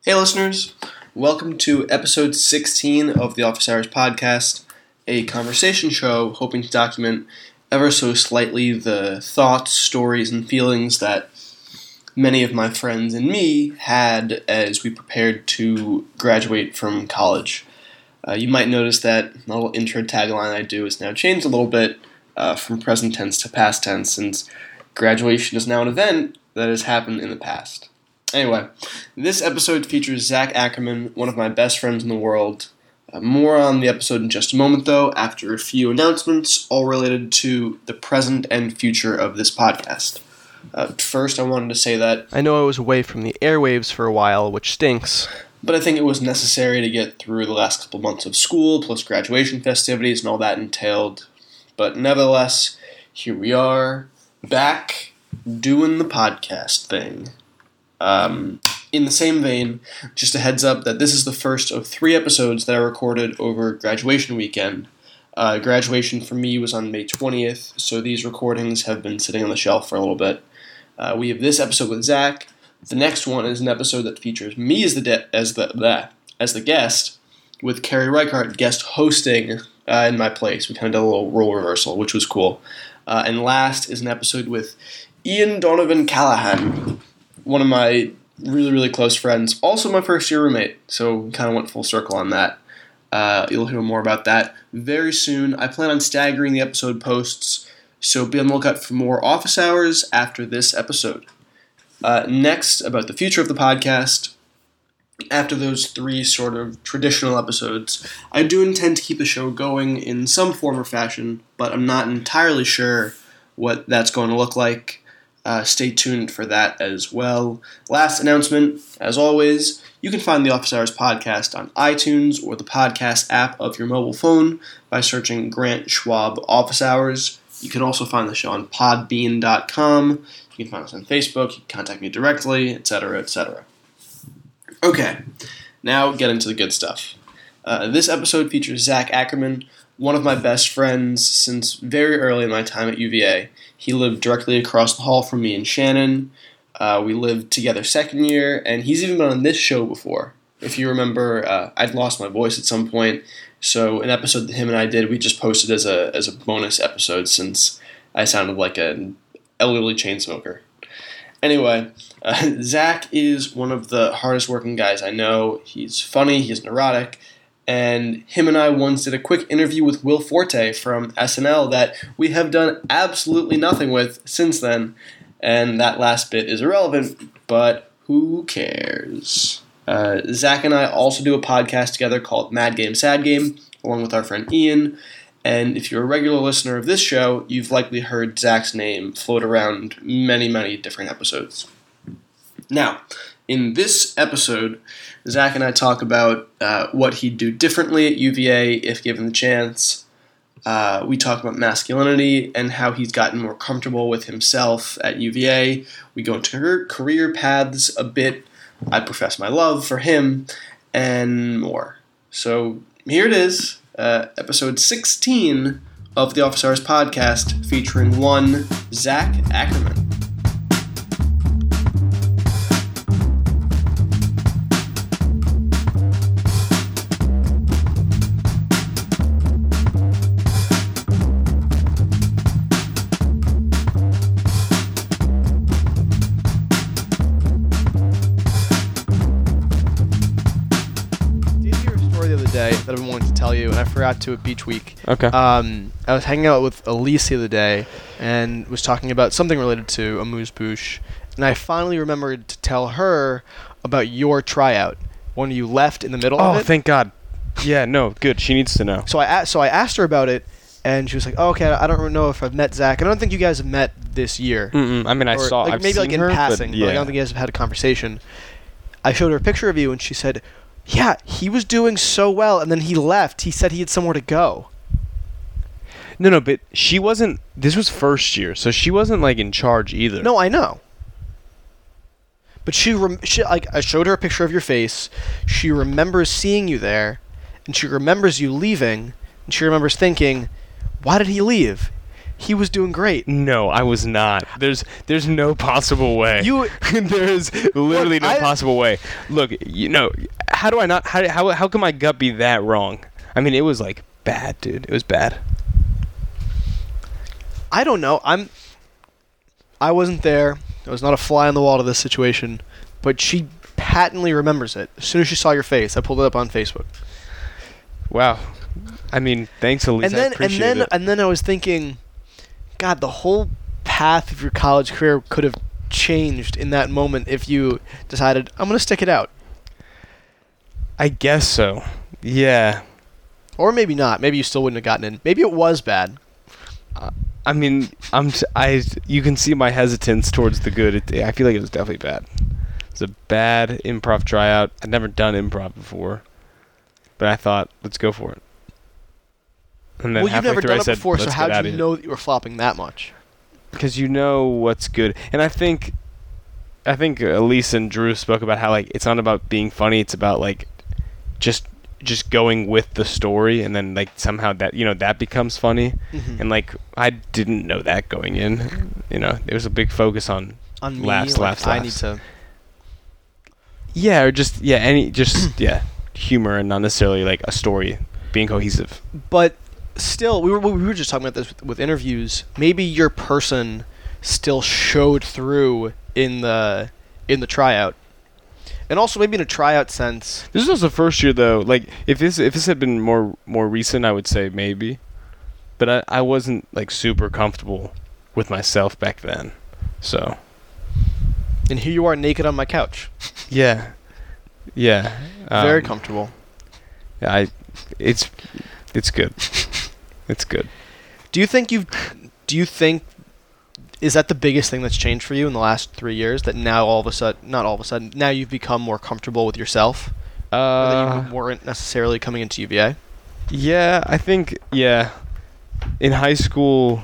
Hey listeners, welcome to episode 16 of the Office Hours podcast, a conversation show hoping to document ever so slightly the thoughts, stories, and feelings that many of my friends and me had as we prepared to graduate from college. You might notice that the little intro tagline I do is now changed a little bit from present tense to past tense, since graduation is now an event that has happened in the past. Anyway, this episode features Zach Ackerman, one of my best friends in the world. More on the episode in just a moment, though, after a few announcements, all related to the present and future of this podcast. First, I wanted to say that I know I was away from the airwaves for a while, which stinks. But I think it was necessary to get through the last couple months of school, plus graduation festivities and all that entailed. But nevertheless, here we are, back, doing the podcast thing. In the same vein, just a heads up that this is the first of 3 episodes that I recorded over graduation weekend. Graduation for me was on May 20th, so these recordings have been sitting on the shelf for a little bit. We have this episode with Zach. The next one is an episode that features me as the guest, with Carrie Reichart guest hosting in my place. We kind of did a little role reversal, which was cool. And last is an episode with Ian Donovan Callahan, one of my really, really close friends, also my first-year roommate, so we kind of went full circle on that. You'll hear more about that very soon. I plan on staggering the episode posts, so be on the lookout for more office hours after this episode. Next, about the future of the podcast. After those 3 sort of traditional episodes, I do intend to keep the show going in some form or fashion, but I'm not entirely sure what that's going to look like. Stay tuned for that as well. Last announcement, as always, you can find the Office Hours podcast on iTunes or the podcast app of your mobile phone by searching Grant Schwab Office Hours. You can also find the show on podbean.com. You can find us on Facebook. You can contact me directly, etc., etc. Okay, now get into the good stuff. This episode features Zach Ackerman, one of my best friends since very early in my time at UVA. He lived directly across the hall from me and Shannon. We lived together second year, and he's even been on this show before. If you remember, I'd lost my voice at some point, so an episode that him and I did, we just posted as a bonus episode since I sounded like an elderly chain smoker. Anyway, Zach is one of the hardest working guys I know. He's funny, he's neurotic, and him and I once did a quick interview with Will Forte from SNL that we have done absolutely nothing with since then, and that last bit is irrelevant, but who cares? Zach and I also do a podcast together called Mad Game, Sad Game, along with our friend Ian, and if you're a regular listener of this show, you've likely heard Zach's name float around many, many different episodes. Now, in this episode, Zach and I talk about what he'd do differently at UVA if given the chance. We talk about masculinity and how he's gotten more comfortable with himself at UVA. We go into career paths a bit. I profess my love for him and more. So here it is, episode 16 of the Office Hours podcast, featuring one Zach Ackerman. That I've been wanting to tell you, and I forgot to at Beach Week. Okay. I was hanging out with Elise the other day and was talking about something related to amuse-bouche, and I finally remembered to tell her about your tryout when you left in the middle of it. Oh, thank God. Yeah, no, good. She needs to know. So I asked her about it, and she was like, "Oh, okay, I don't know if I've met Zach. I don't think you guys have met this year." I mean, I've maybe seen like in her, passing, but yeah. I don't think you guys have had a conversation. I showed her a picture of you, and she said, "Yeah, he was doing so well, and then he left. He said he had somewhere to go." No, but she wasn't. This was first year, so she wasn't like in charge either. No, I know. But she like I showed her a picture of your face. She remembers seeing you there, and she remembers you leaving, and she remembers thinking, "Why did he leave? He was doing great. No, I was not. There's no possible way. There's literally Look, no possible way. Look, how do I not? How can my gut be that wrong? I mean, it was like bad, dude. It was bad. I don't know. I wasn't there. I was not a fly on the wall to this situation, but she patently remembers it. As soon as she saw your face, I pulled it up on Facebook. Wow. I mean, thanks, Elise. I appreciate it. And then I was thinking, God, the whole path of your college career could have changed in that moment if you decided, I'm going to stick it out. I guess so. Yeah. Or maybe not. Maybe you still wouldn't have gotten in. Maybe it was bad. I mean, you can see my hesitance towards the good. I feel like it was definitely bad. It's a bad improv tryout. I'd never done improv before, but I thought, let's go for it. And then Well, you've never through, done I it said, before, so "Let's how get did outta you here." know that you were flopping that much? Because you know what's good. And I think Elise and Drew spoke about how, like, it's not about being funny. It's about, like, just going with the story, and then, like, somehow that, that becomes funny. Mm-hmm. And, like, I didn't know that going in. There was a big focus on On me, laughs. I need to... Yeah, or just, humor and not necessarily, like, a story being cohesive. But still, we were just talking about this with interviews. Maybe your person still showed through in the tryout, and also maybe in a tryout sense. This was the first year, though. Like, if this had been more recent, I would say maybe. But I wasn't, like, super comfortable with myself back then. So. And here you are, naked on my couch. Yeah. Yeah. Very comfortable. Yeah, it's good. It's good. Do you think is that the biggest thing that's changed for you in the last 3 years? That now not all of a sudden, now you've become more comfortable with yourself? Or that you weren't necessarily coming into UVA? Yeah, I think, in high school,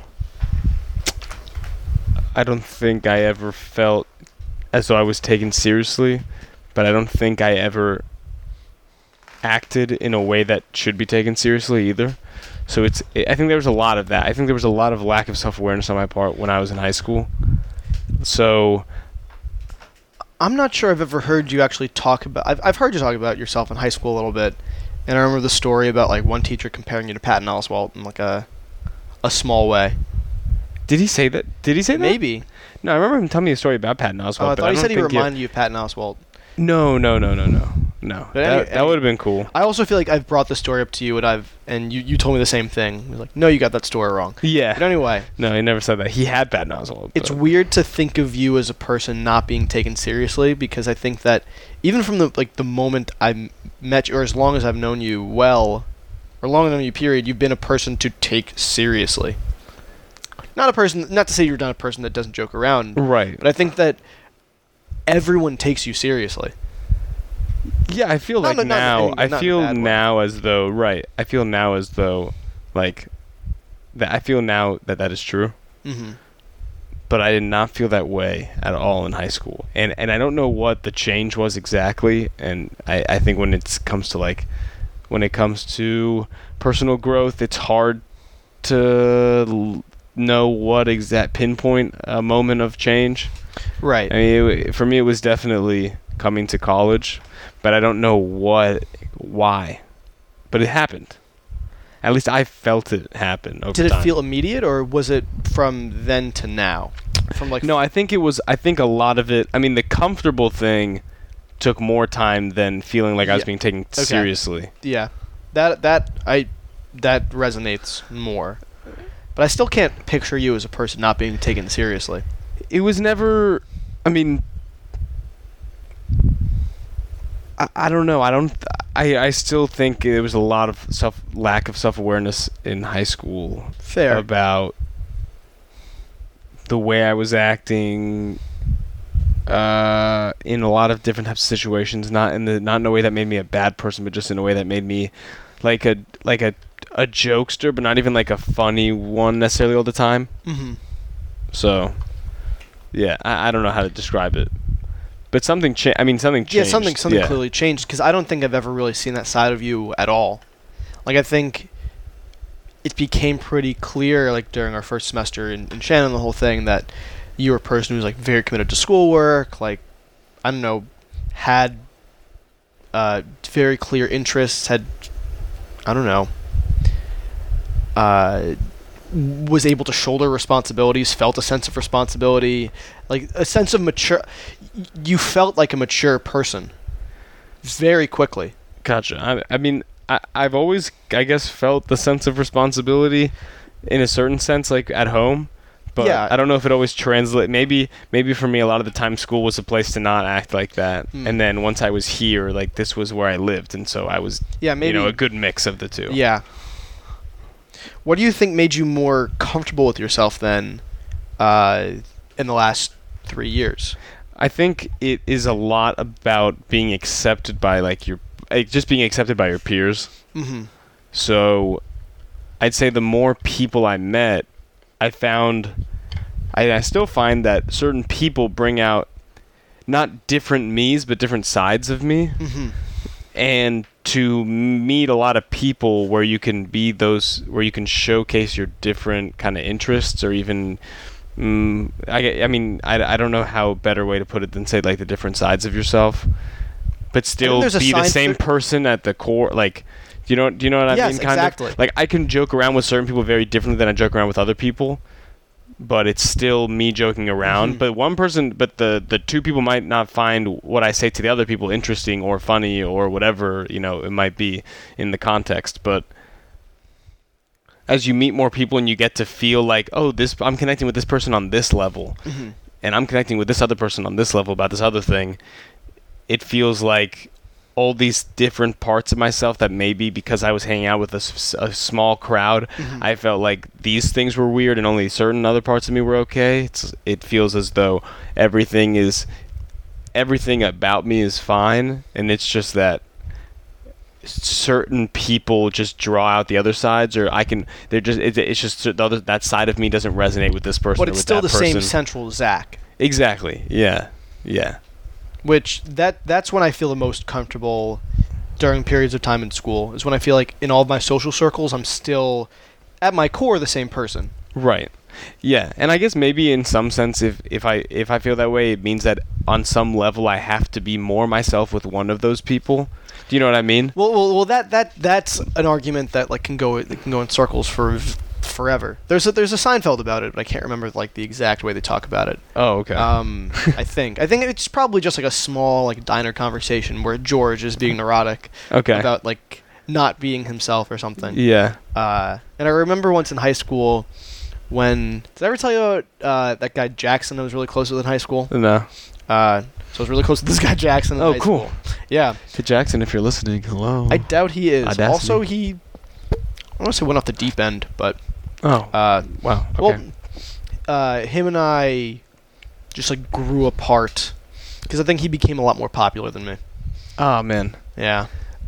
I don't think I ever felt as though I was taken seriously, but I don't think I ever acted in a way that should be taken seriously either. So I think there was a lot of that. I think there was a lot of lack of self-awareness on my part when I was in high school. So I'm not sure I've ever heard you actually talk about... I've heard you talk about yourself in high school a little bit, and I remember the story about, like, one teacher comparing you to Patton Oswalt in, like, a small way. Did he say that? Maybe. No, I remember him telling me a story about Patton Oswalt. Oh, I thought he said he reminded you of Patton Oswalt. No. But That would have been cool. I also feel like I've brought the story up to you, and you told me the same thing. You're like, no, you got that story wrong. Yeah. But anyway. No, he never said that. He had Patton Oswalt. It's weird to think of you as a person not being taken seriously, because I think that even from the moment I met you, or as long as I've known you well, or long as I've known you period, you've been a person to take seriously. Not to say you're not a person that doesn't joke around. Right. But I think that everyone takes you seriously. Yeah, I feel like now. I feel now as though like that. I feel now that is true. Mm-hmm. But I did not feel that way at all in high school, and I don't know what the change was exactly. And I think when it comes to personal growth, it's hard to know what exact pinpoint a moment of change. Right. I mean, for me, it was definitely coming to college, but I don't know why. But it happened. At least I felt it happen over time. Did it feel immediate, or was it from then to now? No, I think it was. I think a lot of it. I mean, the comfortable thing took more time than feeling like I was being taken seriously. Yeah, that resonates more. But I still can't picture you as a person not being taken seriously. It was never. I mean, I don't know. I still think there was a lot of lack of self-awareness in high school. Fair. About the way I was acting in a lot of different types of situations, not in a way that made me a bad person, but just in a way that made me like a jokester, but not even like a funny one necessarily all the time. Mm-hmm. So, yeah, I don't know how to describe it. But something changed. I mean, something changed. Yeah, something clearly changed, because I don't think I've ever really seen that side of you at all. Like, I think it became pretty clear, like during our first semester in Shannon, the whole thing, that you were a person who was like very committed to schoolwork, like, I don't know, had very clear interests, had, I don't know, was able to shoulder responsibilities, felt a sense of responsibility, like a sense of mature. You felt like a mature person very quickly. Gotcha. I mean, I've always, I guess, felt the sense of responsibility in a certain sense, like at home. But Yeah. I don't know if it always translates. Maybe for me, a lot of the time, school was a place to not act like that. And then once I was here, like this was where I lived, and so I was, Yeah, maybe a good mix of the two. Yeah. What do you think made you more comfortable with yourself then, in the last 3 years? I think it is a lot about being accepted by just being accepted by your peers. Mm-hmm. So I'd say the more people I met, I found, I still find that certain people bring out not different me's, but different sides of me. Mm-hmm. And to meet a lot of people where you can where you can showcase your different kind of interests, or even, I mean, I don't know how better way to put it than say like the different sides of yourself, but still there's a be the sign same for- person at the core. Like, do you know what I Yes, mean? Kind exactly. of like I can joke around with certain people very differently than I joke around with other people, but it's still me joking around. Mhm. But one person, but the two people might not find what I say to the other people interesting or funny or whatever, it might be in the context. But as you meet more people and you get to feel like, oh, I'm connecting with this person on this level, Mm-hmm. and I'm connecting with this other person on this level about this other thing, it feels like all these different parts of myself that maybe because I was hanging out with a small crowd, Mhm. I felt like these things were weird and only certain other parts of me were okay. It feels as though everything about me is fine, and it's just that certain people just draw out the other sides, or it's just that side of me doesn't resonate with this person. But or it's with still that the same person. central Zach. Exactly. Yeah. Which that's when I feel the most comfortable during periods of time in school, is when I feel like in all of my social circles I'm still at my core the same person. Right. Yeah, and I guess maybe in some sense, if I feel that way, it means that on some level I have to be more myself with one of those people. Do you know what I mean? Well, that's an argument that like can go in circles for forever. There's a Seinfeld about it, but I can't remember like the exact way they talk about it. Oh, okay. I think it's probably just like a small like diner conversation where George is being neurotic Okay. about like not being himself or something. Yeah. And I remember once in high school when did I ever tell you about that guy Jackson I was really close with in high school? No. So I was really close with this guy Jackson in Oh, high cool. school. Yeah. Hey, Jackson, if you're listening, hello. I doubt he is. Audacity. Also, he I want to say went off the deep end, but Oh. Wow. Okay. well, him and I just like grew apart because I think he became a lot more popular than me. Oh man. Yeah.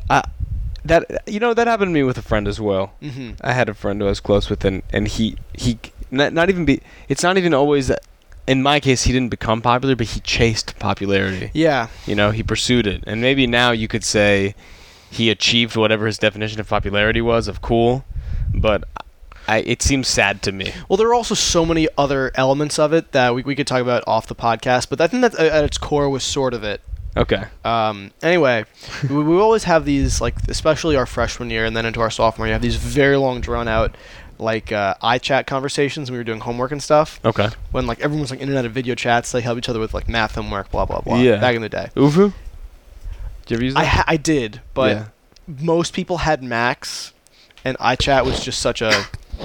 That happened to me with a friend as well. Mm-hmm. I had a friend who I was close with, and he not even it's not even always that. In my case, he didn't become popular, but he chased popularity. Yeah. He pursued it, and maybe now you could say he achieved whatever his definition of popularity was of cool, but it seems sad to me. Well, there are also so many other elements of it that we could talk about off the podcast, but I think that at its core was sort of it. Okay. Anyway, we always have these, like, especially our freshman year and then into our sophomore year, you have these very long, drawn-out, like, iChat conversations when we were doing homework and stuff. Okay. When, like, everyone was, like, in and out of video chats. They help each other with, like, math homework, blah, blah, blah. Yeah. Back in the day. Uvu? Did you ever use that? I did, but Yeah. most people had Macs, and iChat was just such a...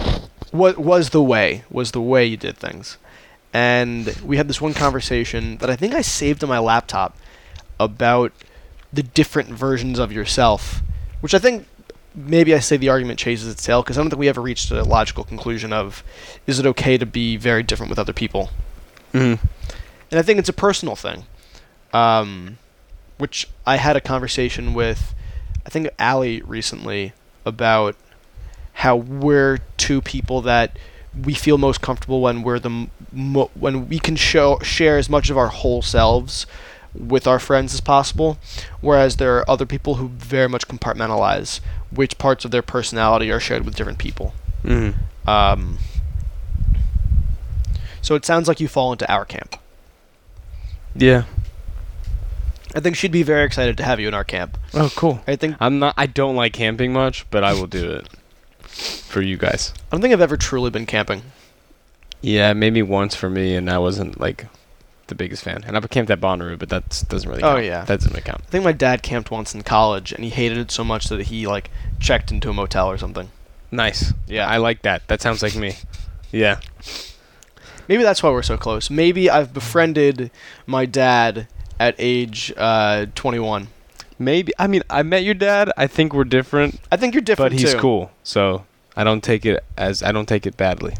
was the way you did things. And we had this one conversation that I think I saved on my laptop about the different versions of yourself, which I think maybe I say the argument chases its tail, because I don't think we ever reached a logical conclusion of, is it okay to be very different with other people? Mm-hmm. And I think it's a personal thing, which I had a conversation with, I think, Allie recently about how we're two people that we feel most comfortable when we're when we can share as much of our whole selves with our friends as possible, whereas there are other people who very much compartmentalize which parts of their personality are shared with different people. Mm-hmm. So it sounds like you fall into our camp. Yeah. I think she'd be very excited to have you in our camp. Oh, cool. I think I don't like camping much, but I will do it for you guys. I don't think I've ever truly been camping. Yeah, maybe once for me, and I wasn't like the biggest fan. And I've camped at Bonnaroo, but that doesn't really count. Oh, yeah. That doesn't really count. I think my dad camped once in college, and he hated it so much that he like checked into a motel or something. Nice. Yeah, I like that. That sounds like me. Yeah. Maybe that's why we're so close. Maybe I've befriended my dad at age 21. Maybe. I mean, I met your dad. I think we're different, I think you're different but he's too. cool. So I don't take it badly.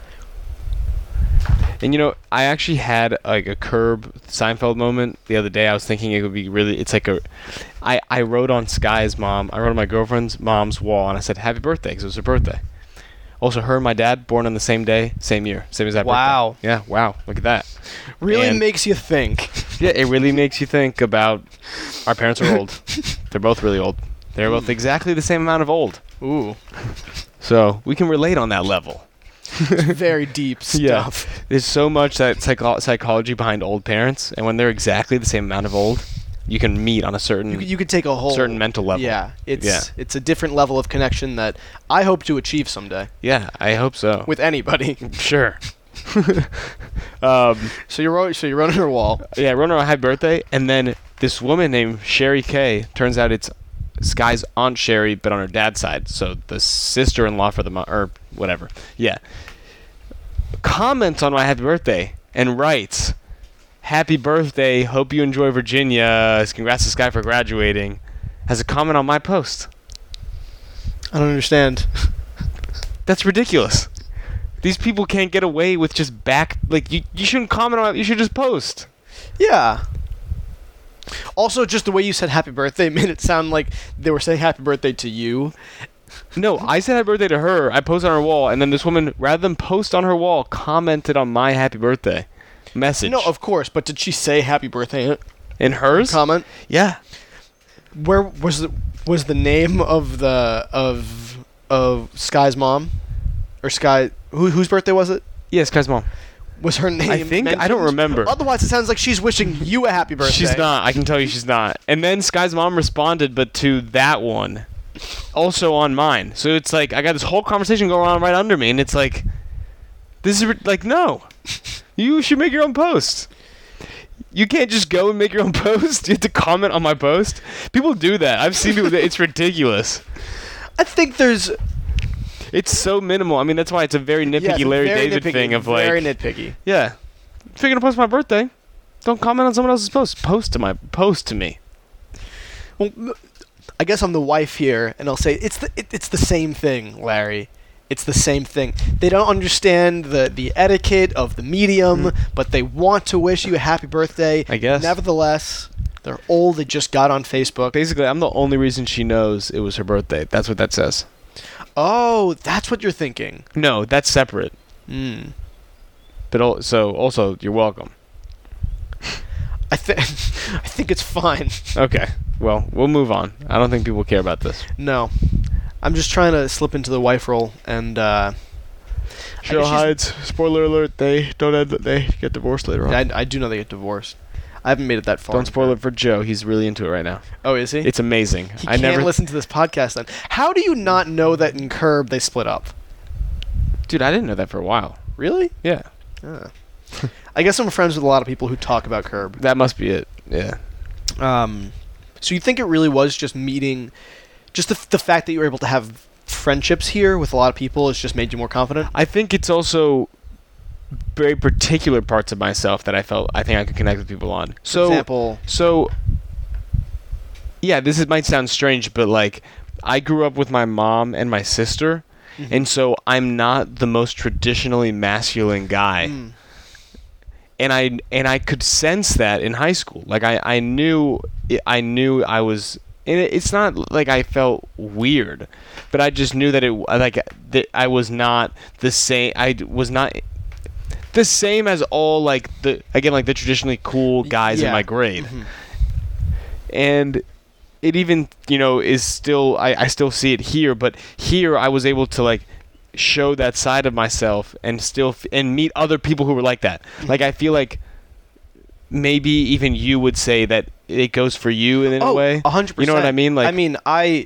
And you know, I actually had like a Curb Seinfeld moment the other day. I was thinking it would be really. It's like I wrote on Sky's mom. I wrote on my girlfriend's mom's wall, and I said "Happy birthday" because it was her birthday. Also, her and my dad born on the same day, same year, same exact Wow. birthday. Yeah, wow. Look at that. Really And- makes you think. Yeah, it really makes you think about our parents are old. They're both really old. They're both exactly the same amount of old. Ooh, So we can relate on that level. very deep Yeah. stuff. There's so much that psychology behind old parents, and when they're exactly the same amount of old, you can meet on a certain You could take a whole certain mental level. Yeah, it's Yeah. it's a different level of connection that I hope to achieve someday Yeah, I hope so. with anybody. Sure. So you're running her wall. Yeah, I wrote her a happy birthday, and then this woman named Sherry Kay, turns out it's Sky's Aunt Sherry, but on her dad's side, so the sister-in-law for the or whatever. Yeah. Comments on my happy birthday and writes, "Happy birthday, hope you enjoy Virginia, congrats to Sky for graduating," has a comment on my post. I don't understand. That's ridiculous. These people can't get away with just you shouldn't comment on it, you should just post. Yeah. Also, just the way you said happy birthday made it sound like they were saying happy birthday to you. No, I said happy birthday to her. I posted on her wall, and then this woman, rather than post on her wall, commented on my happy birthday message. No, of course, but did she say happy birthday in it? In hers? Comment? Yeah. Where was the name of the of Sky's mom? Or Sky whose birthday was it? Yeah, Sky's mom. Was her name I think- I don't mentioned? remember. Otherwise it sounds like she's wishing you a happy birthday. She's not. I can tell you she's not. And then Sky's mom responded, but to that one. Also on mine. So it's like, I got this whole conversation going on right under me, and it's like, this is, like, no. You should make your own post. You can't just go and make your own post. You have to comment on my post. People do that. I've seen people. It's ridiculous. I think there's It's so minimal. I mean, that's why it's a very nitpicky yeah, it's Larry very David nitpicky, thing of very like, nitpicky. yeah, if you're gonna post my birthday, don't comment on someone else's post. Post to me. Well, I guess I'm the wife here, and I'll say it's the same thing, Larry. It's the same thing. They don't understand the etiquette of the medium, but they want to wish you a happy birthday. I guess. Nevertheless, they're old. They just got on Facebook. Basically, I'm the only reason she knows it was her birthday. That's what that says. Oh, that's what you're thinking. No, that's separate. Hmm. But also, you're welcome. I think it's fine. Okay. Well, we'll move on. I don't think people care about this. No, I'm just trying to slip into the wife role, and Cheryl she's- Hyde's, spoiler alert, they get divorced later on. I do know they get divorced. I haven't made it that far. Don't spoil it for Joe. He's really into it right now. Oh, is he? It's amazing. He I can't never listen to this podcast then. How do you not know that in Curb they split up? Dude, I didn't know that for a while. Really? Yeah. Ah. I guess I'm friends with a lot of people who talk about Curb. That must be it. Yeah. So you think it really was just meeting, just the fact that you were able to have friendships here with a lot of people has just made you more confident? I think it's also very particular parts of myself that I think I could connect with people on. For example, So, yeah, might sound strange, but like, I grew up with my mom and my sister, and so I'm not the most traditionally masculine guy. And I could sense that in high school. Like I knew I was. And it's not like I felt weird, but I just knew that that I was not the same. I was not the same as all like the traditionally cool guys in Yeah. my grade. And it even is still I still see it here, but here I was able to like show that side of myself and still and meet other people who were like that. Like, I feel like maybe even you would say that it goes for you in a way. 100%. You know what I mean? Like, I mean,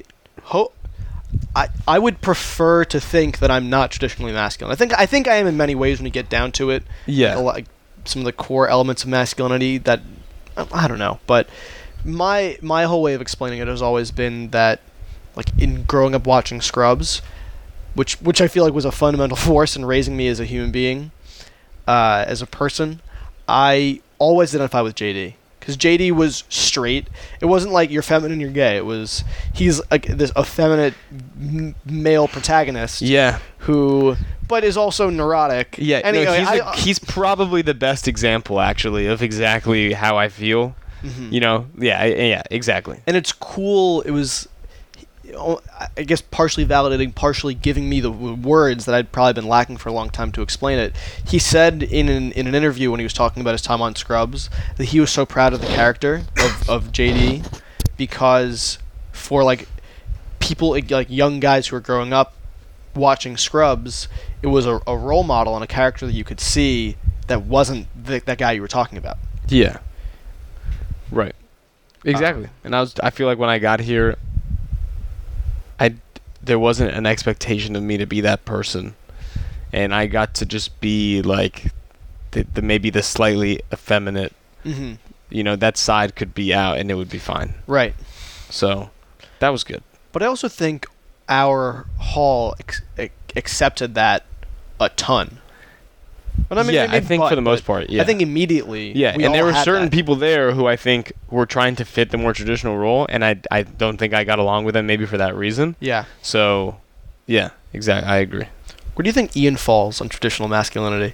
I would prefer to think that I'm not traditionally masculine. I think I am in many ways when you get down to it. yeah. Like some of the core elements of masculinity that I don't know, but my whole way of explaining it has always been that, like, in growing up watching Scrubs, which I feel like was a fundamental force in raising me as a human being, as a person, I always identify with JD. Because JD was straight. It wasn't like you're feminine, you're gay. He's like this effeminate male protagonist. Yeah. But is also neurotic. Yeah. Anyway, He's probably the best example, actually, of exactly how I feel. Mhm. You know? Yeah, exactly. And it's cool. It was, I guess, partially validating, partially giving me the words that I'd probably been lacking for a long time to explain it. He said in an interview when he was talking about his time on Scrubs that he was so proud of the character of JD because for, like, people, like, young guys who were growing up watching Scrubs, it was a role model and a character that you could see that wasn't that guy you were talking about. Yeah. Right. Exactly. And I feel like when I got here, there wasn't an expectation of me to be that person, and I got to just be like the maybe the slightly effeminate. Mm-hmm. You know, that side could be out, and it would be fine. Right. So that was good. But I also think our hall accepted that a ton. But I think for the most part, yeah. I think immediately. Yeah, we and there all were had certain that. people there who I think were trying to fit the more traditional role, and I don't think I got along with them maybe for that reason. Yeah. So, yeah, exactly. I agree. Where do you think Ian falls on traditional masculinity?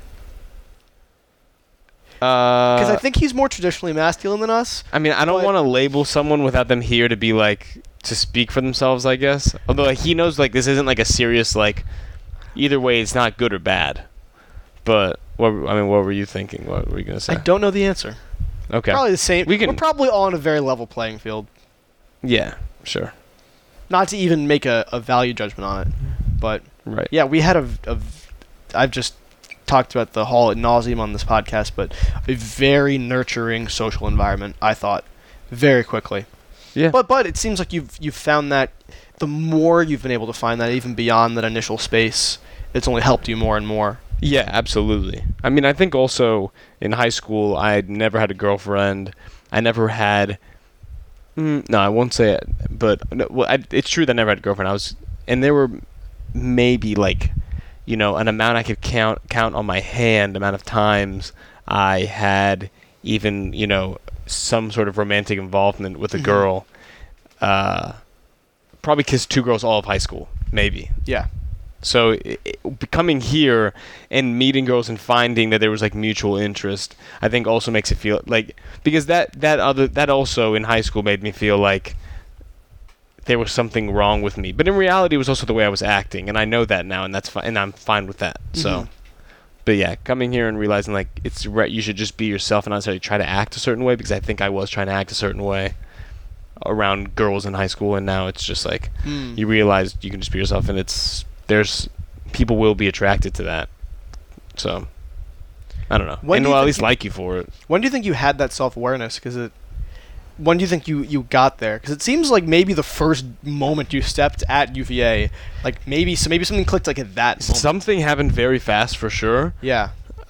Because Because I think he's more traditionally masculine than us. I mean, I don't want to label someone without them here to be like to speak for themselves, I guess. Although, like, he knows, like, this isn't like a serious, like, either way it's not good or bad. But what were you thinking? What were you gonna say? I don't know the answer. Okay. Probably the same. We're probably all on a very level playing field. Yeah, sure. Not to even make a value judgment on it, but Right. yeah, we had I've just talked about the hall ad nauseum on this podcast, but a very nurturing social environment, I thought, very quickly. Yeah. But it seems like you've found that the more you've been able to find that, even beyond that initial space, it's only helped you more and more. Yeah, absolutely. I mean, I think also in high school, I never had a girlfriend. I never had. No, I won't say it, but no, well, it's true that I never had a girlfriend. And there were maybe, like, you know, an amount I could count on my hand, amount of times I had even, you know, some sort of romantic involvement with a girl. Probably kissed 2 girls all of high school, maybe. Yeah. So coming here and meeting girls and finding that there was, like, mutual interest, I think also makes it feel like, because that also in high school made me feel like there was something wrong with me. But in reality, it was also the way I was acting, and I know that now, and that's fine, and I'm fine with that. So, but yeah, coming here and realizing, like, it's right, you should just be yourself and not necessarily try to act a certain way, because I think I was trying to act a certain way around girls in high school, and now it's just like you realize you can just be yourself, and there's people will be attracted to that. So I don't know. When And do you will at think least like you for it. When do you think you had that self-awareness? When do you think you got there? Because it seems like maybe the first moment you stepped at UVA, like maybe something clicked, like, at that moment. Something happened very fast for sure. Yeah.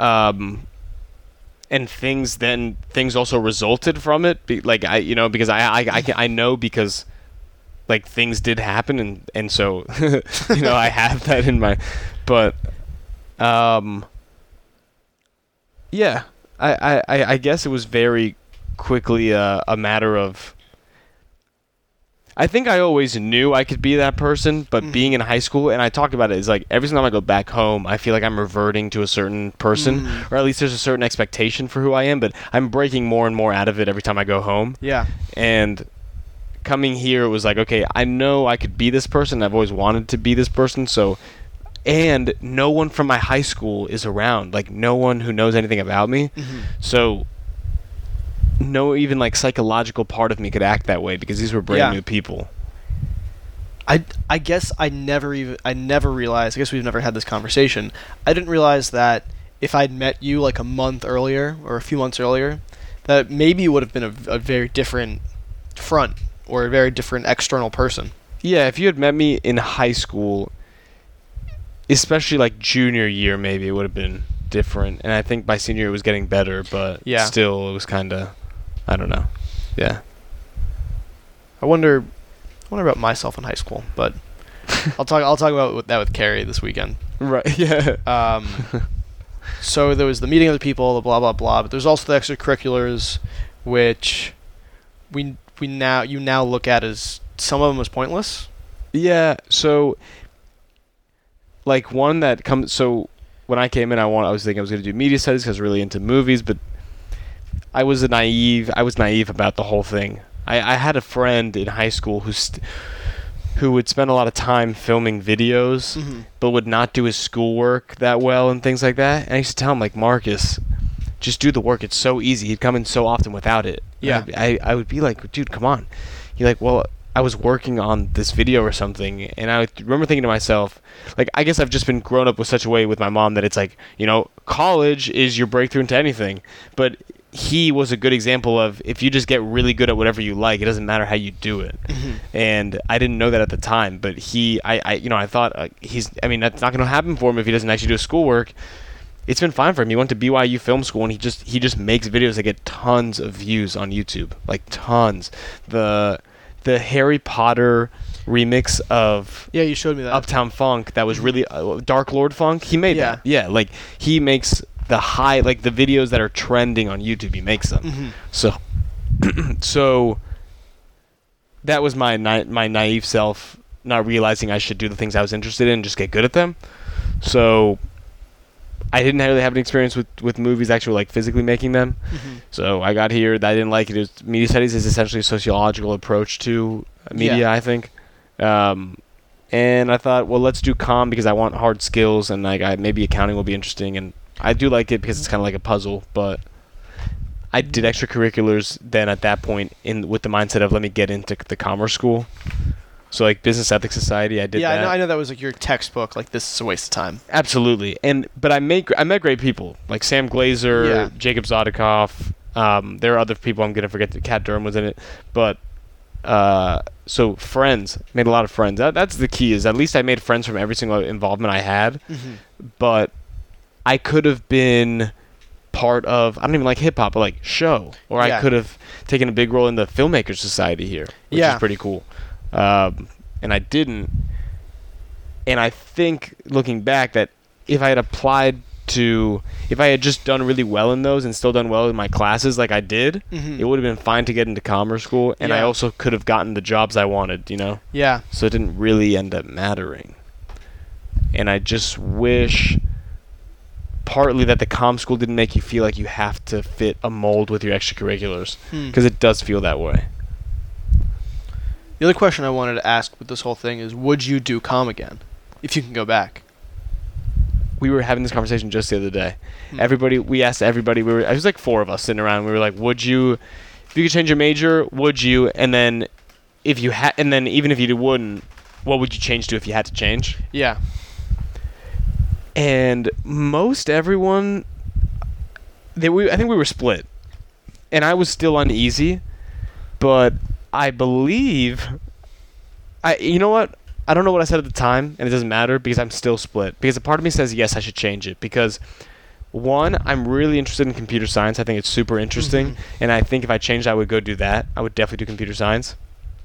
And things also resulted from it. Because I know because, like, things did happen, and so you know, I have that in my, but yeah, I guess it was very quickly a matter of, I think I always knew I could be that person, but being in high school, and I talked about it, is like every time I go back home, I feel like I'm reverting to a certain person, or at least there's a certain expectation for who I am, but I'm breaking more and more out of it every time I go home. Yeah. And coming here, it was like, okay, I know I could be this person. I've always wanted to be this person, so, and no one from my high school is around, like no one who knows anything about me, so no even, like, psychological part of me could act that way because these were brand new people. I guess I never realized. I guess we've never had this conversation. I didn't realize that if I'd met you like a month earlier or a few months earlier, that maybe you would have been a very different front or a very different external person. Yeah, if you had met me in high school, especially like junior year, maybe it would have been different. And I think by senior year it was getting better, but still it was kind of, I don't know. Yeah. I wonder about myself in high school, but I'll talk about that with Carrie this weekend. Right. Yeah. So there was the meeting of the people, the blah blah blah, but there's also the extracurriculars, which you now look at as some of them as pointless. Yeah. So, like one that comes. So when I came in, I was thinking I was going to do media studies because I was really into movies, but I was naive about the whole thing. I had a friend in high school who would spend a lot of time filming videos, but would not do his schoolwork that well and things like that. And I used to tell him, like, Marcus, just do the work. It's so easy. He'd come in so often without it. Yeah. I would be like, dude, come on. He's like, well, I was working on this video or something, and I remember thinking to myself, like, I guess I've just been grown up with such a way with my mom that it's like, college is your breakthrough into anything. But he was a good example of if you just get really good at whatever you like, it doesn't matter how you do it. And I didn't know that at the time, but I thought that's not going to happen for him if he doesn't actually do his schoolwork. It's been fine for him. He went to BYU Film School, and he just makes videos that get tons of views on YouTube, like tons. The Harry Potter remix of you showed me that Uptown Funk that was really Dark Lord Funk. He made that. Yeah, like he makes the videos that are trending on YouTube. He makes them. So that was my naive self not realizing I should do the things I was interested in and just get good at them. So I didn't really have an experience with movies actually like physically making them. So I got here. I didn't like it. Media studies is essentially a sociological approach to media, I think. And I thought, well, let's do comm because I want hard skills, and maybe accounting will be interesting. And I do like it because it's kind of like a puzzle. But I did extracurriculars then at that point with the mindset of let me get into the commerce school. So like Business Ethics Society, I did that. Yeah, I know that was like your textbook. Like this is a waste of time. Absolutely, but I met great people like Sam Glazer, Jacob Zodikoff. There are other people I'm gonna forget. Kat Durham was in it, but so friends, made a lot of friends. That's the key. Is at least I made friends from every single involvement I had. But I could have been part of, I don't even like hip hop, but like show, or I could have taken a big role in the Filmmakers Society here, which is pretty cool. And I didn't. And I think looking back that if I had just done really well in those and still done well in my classes like I did, it would have been fine to get into commerce school. And I also could have gotten the jobs I wanted, Yeah. So it didn't really end up mattering. And I just wish partly that the comm school didn't make you feel like you have to fit a mold with your extracurriculars. Because it does feel that way. The other question I wanted to ask with this whole thing is, would you do comm again if you can go back? We were having this conversation just the other day. We asked everybody. It was like 4 of us sitting around. We were like, if you could change your major, would you? And then even if you wouldn't, what would you change to if you had to change? Yeah. And most everyone, I think we were split. And I was still uneasy, but I believe, you know what? I don't know what I said at the time, and it doesn't matter because I'm still split. Because a part of me says, yes, I should change it. Because, one, I'm really interested in computer science. I think it's super interesting. And I think if I changed, I would go do that. I would definitely do computer science.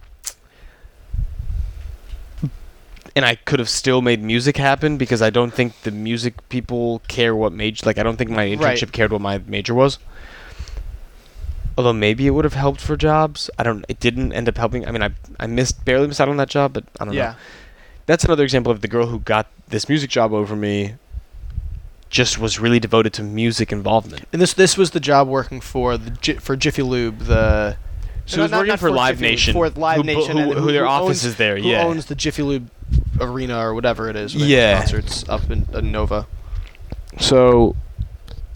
And I could have still made music happen because I don't think the music people care what major. Like, I don't think my internship cared what my major was. Although maybe it would have helped for jobs. It didn't end up helping. I mean, I barely missed out on that job, but I don't know. That's another example of the girl who got this music job over me just was really devoted to music involvement. And this was the job working for Jiffy Lube, So it was working for Live Nation. For Live Nation. Who their office is there, Who owns the Jiffy Lube arena or whatever it is. Concerts up in Nova. So,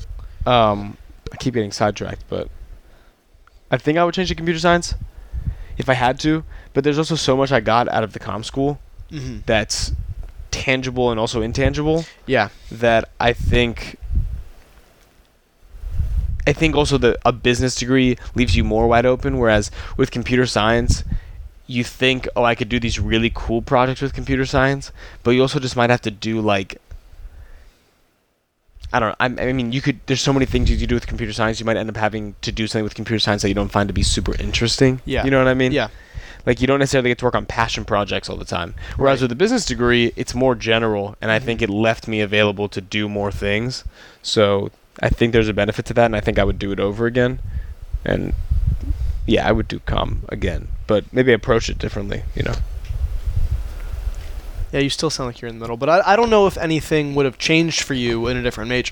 I keep getting sidetracked, but I think I would change to computer science. if I had to. But there's also so much I got out of the comm school Mm-hmm. that's tangible and also intangible Yeah. that I think also that a business degree leaves you more wide open, whereas with computer science, you think, oh, I could do these really cool projects with computer science, but you also just might have to do like, I don't know. I mean, you could. There's so many things you could do with computer science. You might end up having to do something with computer science that you don't find to be super interesting. Yeah. You know what I mean? Yeah. Like, you don't necessarily get to work on passion projects all the time. Whereas Right. with a business degree, it's more general, and I Mhm. think it left me available to do more things. So I think there's a benefit to that, and I think I would do it over again. And yeah, I would do comm again, but maybe approach it differently, you know? Yeah, you still sound like you're in the middle, but I don't know if anything would have changed for you in a different major.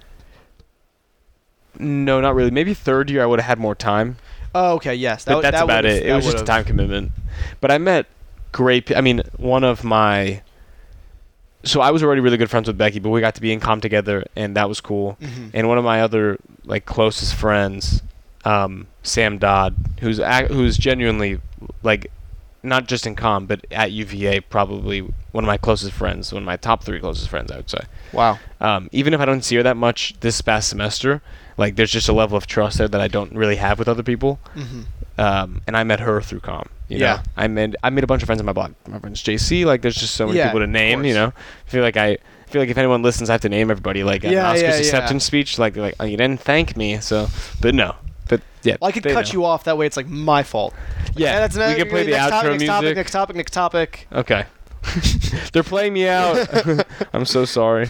No, not really. Maybe third year I would have had more time. Oh, okay, yes. But that's about would've- it. It was just a would've- time commitment. But I met great. I mean, one of my. So I was already really good friends with Becky, but we got to be in comm together, and that was cool. Mhm. And one of my other like closest friends, Sam Dodd, who's genuinely like, not just in comm, but at UVA, probably one of my closest friends, one of my top 3 closest friends, I would say. Wow. Even if I don't see her that much this past semester, like there's just a level of trust there that I don't really have with other people. Mm-hmm. And I met her through comm. You Yeah. know? I made a bunch of friends on my blog. My friends JC, like there's just so many Yeah, people to of name. You course. know, I feel like if anyone listens, I have to name everybody. Like at an Yeah, Oscars yeah, acceptance speech, like oh, you didn't thank me. So, but no, but yeah, Well, I could they cut know. you off. That way it's like my fault. Yeah, that's we can play the next outro topic, music. Next topic. Okay, they're playing me out. I'm so sorry.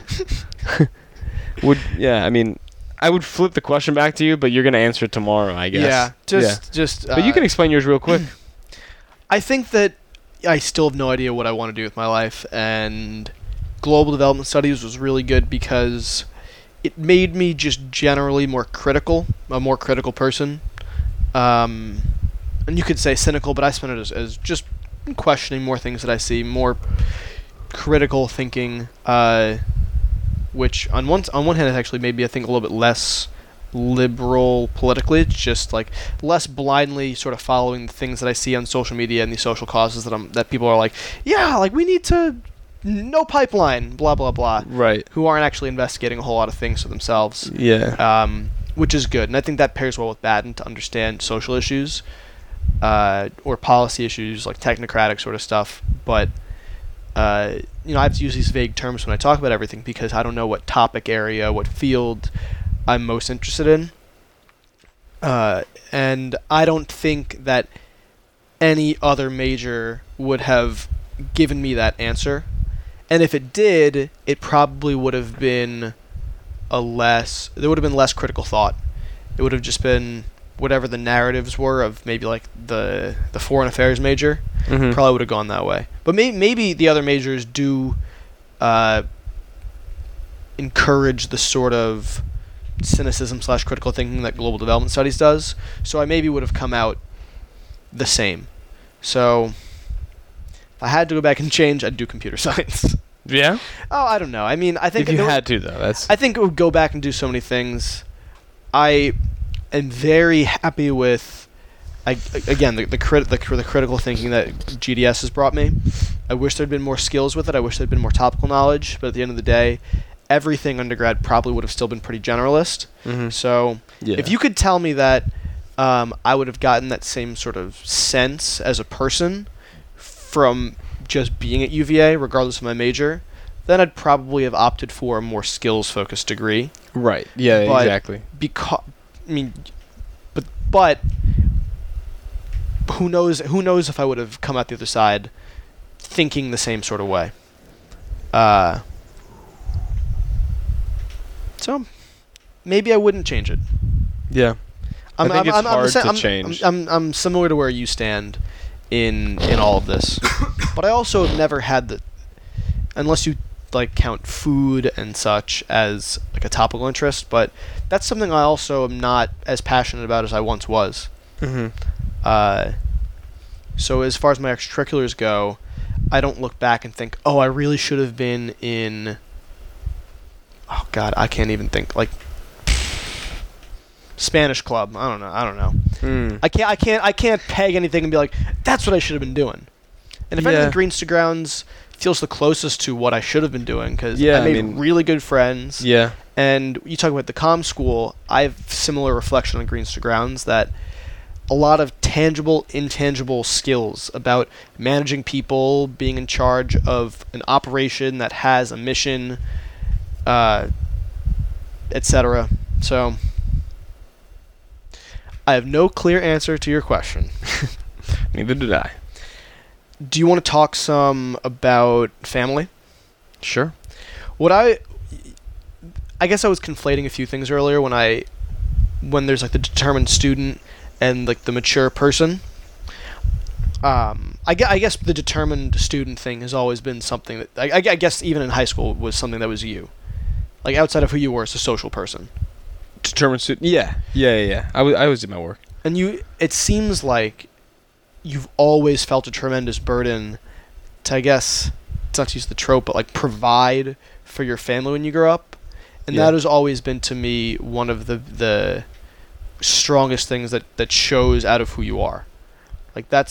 I mean, I would flip the question back to you, but you're gonna answer it tomorrow, I guess. Yeah, just. But you can explain yours real quick. I think that I still have no idea what I want to do with my life, and global development studies was really good because it made me just generally a more critical person. And you could say cynical, but I spent it as just questioning more things that I see, more critical thinking, which on one hand has actually made me, I think, a little bit less liberal politically. It's just like less blindly sort of following the things that I see on social media and the social causes that people are like, yeah, like we need to no pipeline, blah blah blah, Right. who aren't actually investigating a whole lot of things for themselves. Yeah. Which is good, and I think that pairs well with Baden to understand social issues, or policy issues like technocratic sort of stuff. But I have to use these vague terms when I talk about everything because I don't know what topic area, what field I'm most interested in. And I don't think that any other major would have given me that answer. And if it did, it probably would have been there would have been less critical thought. It would have just been whatever the narratives were of maybe like the foreign affairs major. Mhm. Probably would have gone that way. But maybe the other majors do encourage the sort of cynicism / critical thinking that global development studies does. So I maybe would have come out the same. So if I had to go back and change, I'd do computer science. Yeah. Oh, I don't know. I mean, I think If you there- had to, though, that's. I think it would go back and do so many things. I am very happy with, the critical thinking that GDS has brought me. I wish there'd been more skills with it. I wish there'd been more topical knowledge. But at the end of the day, everything undergrad probably would have still been pretty generalist. Mhm. So Yeah. if you could tell me that I would have gotten that same sort of sense as a person from just being at UVA, regardless of my major, then I'd probably have opted for a more skills-focused degree. Right. Yeah. But- Exactly. Because but who knows if I would have come out the other side thinking the same sort of way. So maybe I wouldn't change it. Yeah. I think it's hard to change. I'm similar to where you stand in all of this, but I also have never had the, unless you like count food and such as like a topical interest, but that's something I also am not as passionate about as I once was. Mhm. So as far as my extracurriculars go, I don't look back and think, oh, I really should have been in. Oh God, I can't even think. Like, Spanish club. I don't know. I can't peg anything and be like, that's what I should have been doing. And if anything, Greens to Grounds feels the closest to what I should have been doing, because I made really good friends. Yeah. And you talk about the comm school, I have similar reflection on Greens to Grounds, that a lot of tangible, intangible skills about managing people, being in charge of an operation that has a mission, etc. So, I have no clear answer to your question. Neither did I. Do you want to talk some about family? Sure. I guess I was conflating a few things earlier when there's like the determined student and like the mature person. I guess the determined student thing has always been something that I guess even in high school was something that was you, like outside of who you were as a social person. Determined student. Yeah. I was in my work. And it seems like you've always felt a tremendous burden to, I guess, it's not to use the trope, but like provide for your family when you grow up. And that has always been, to me, one of the strongest things that shows out of who you are. Like that's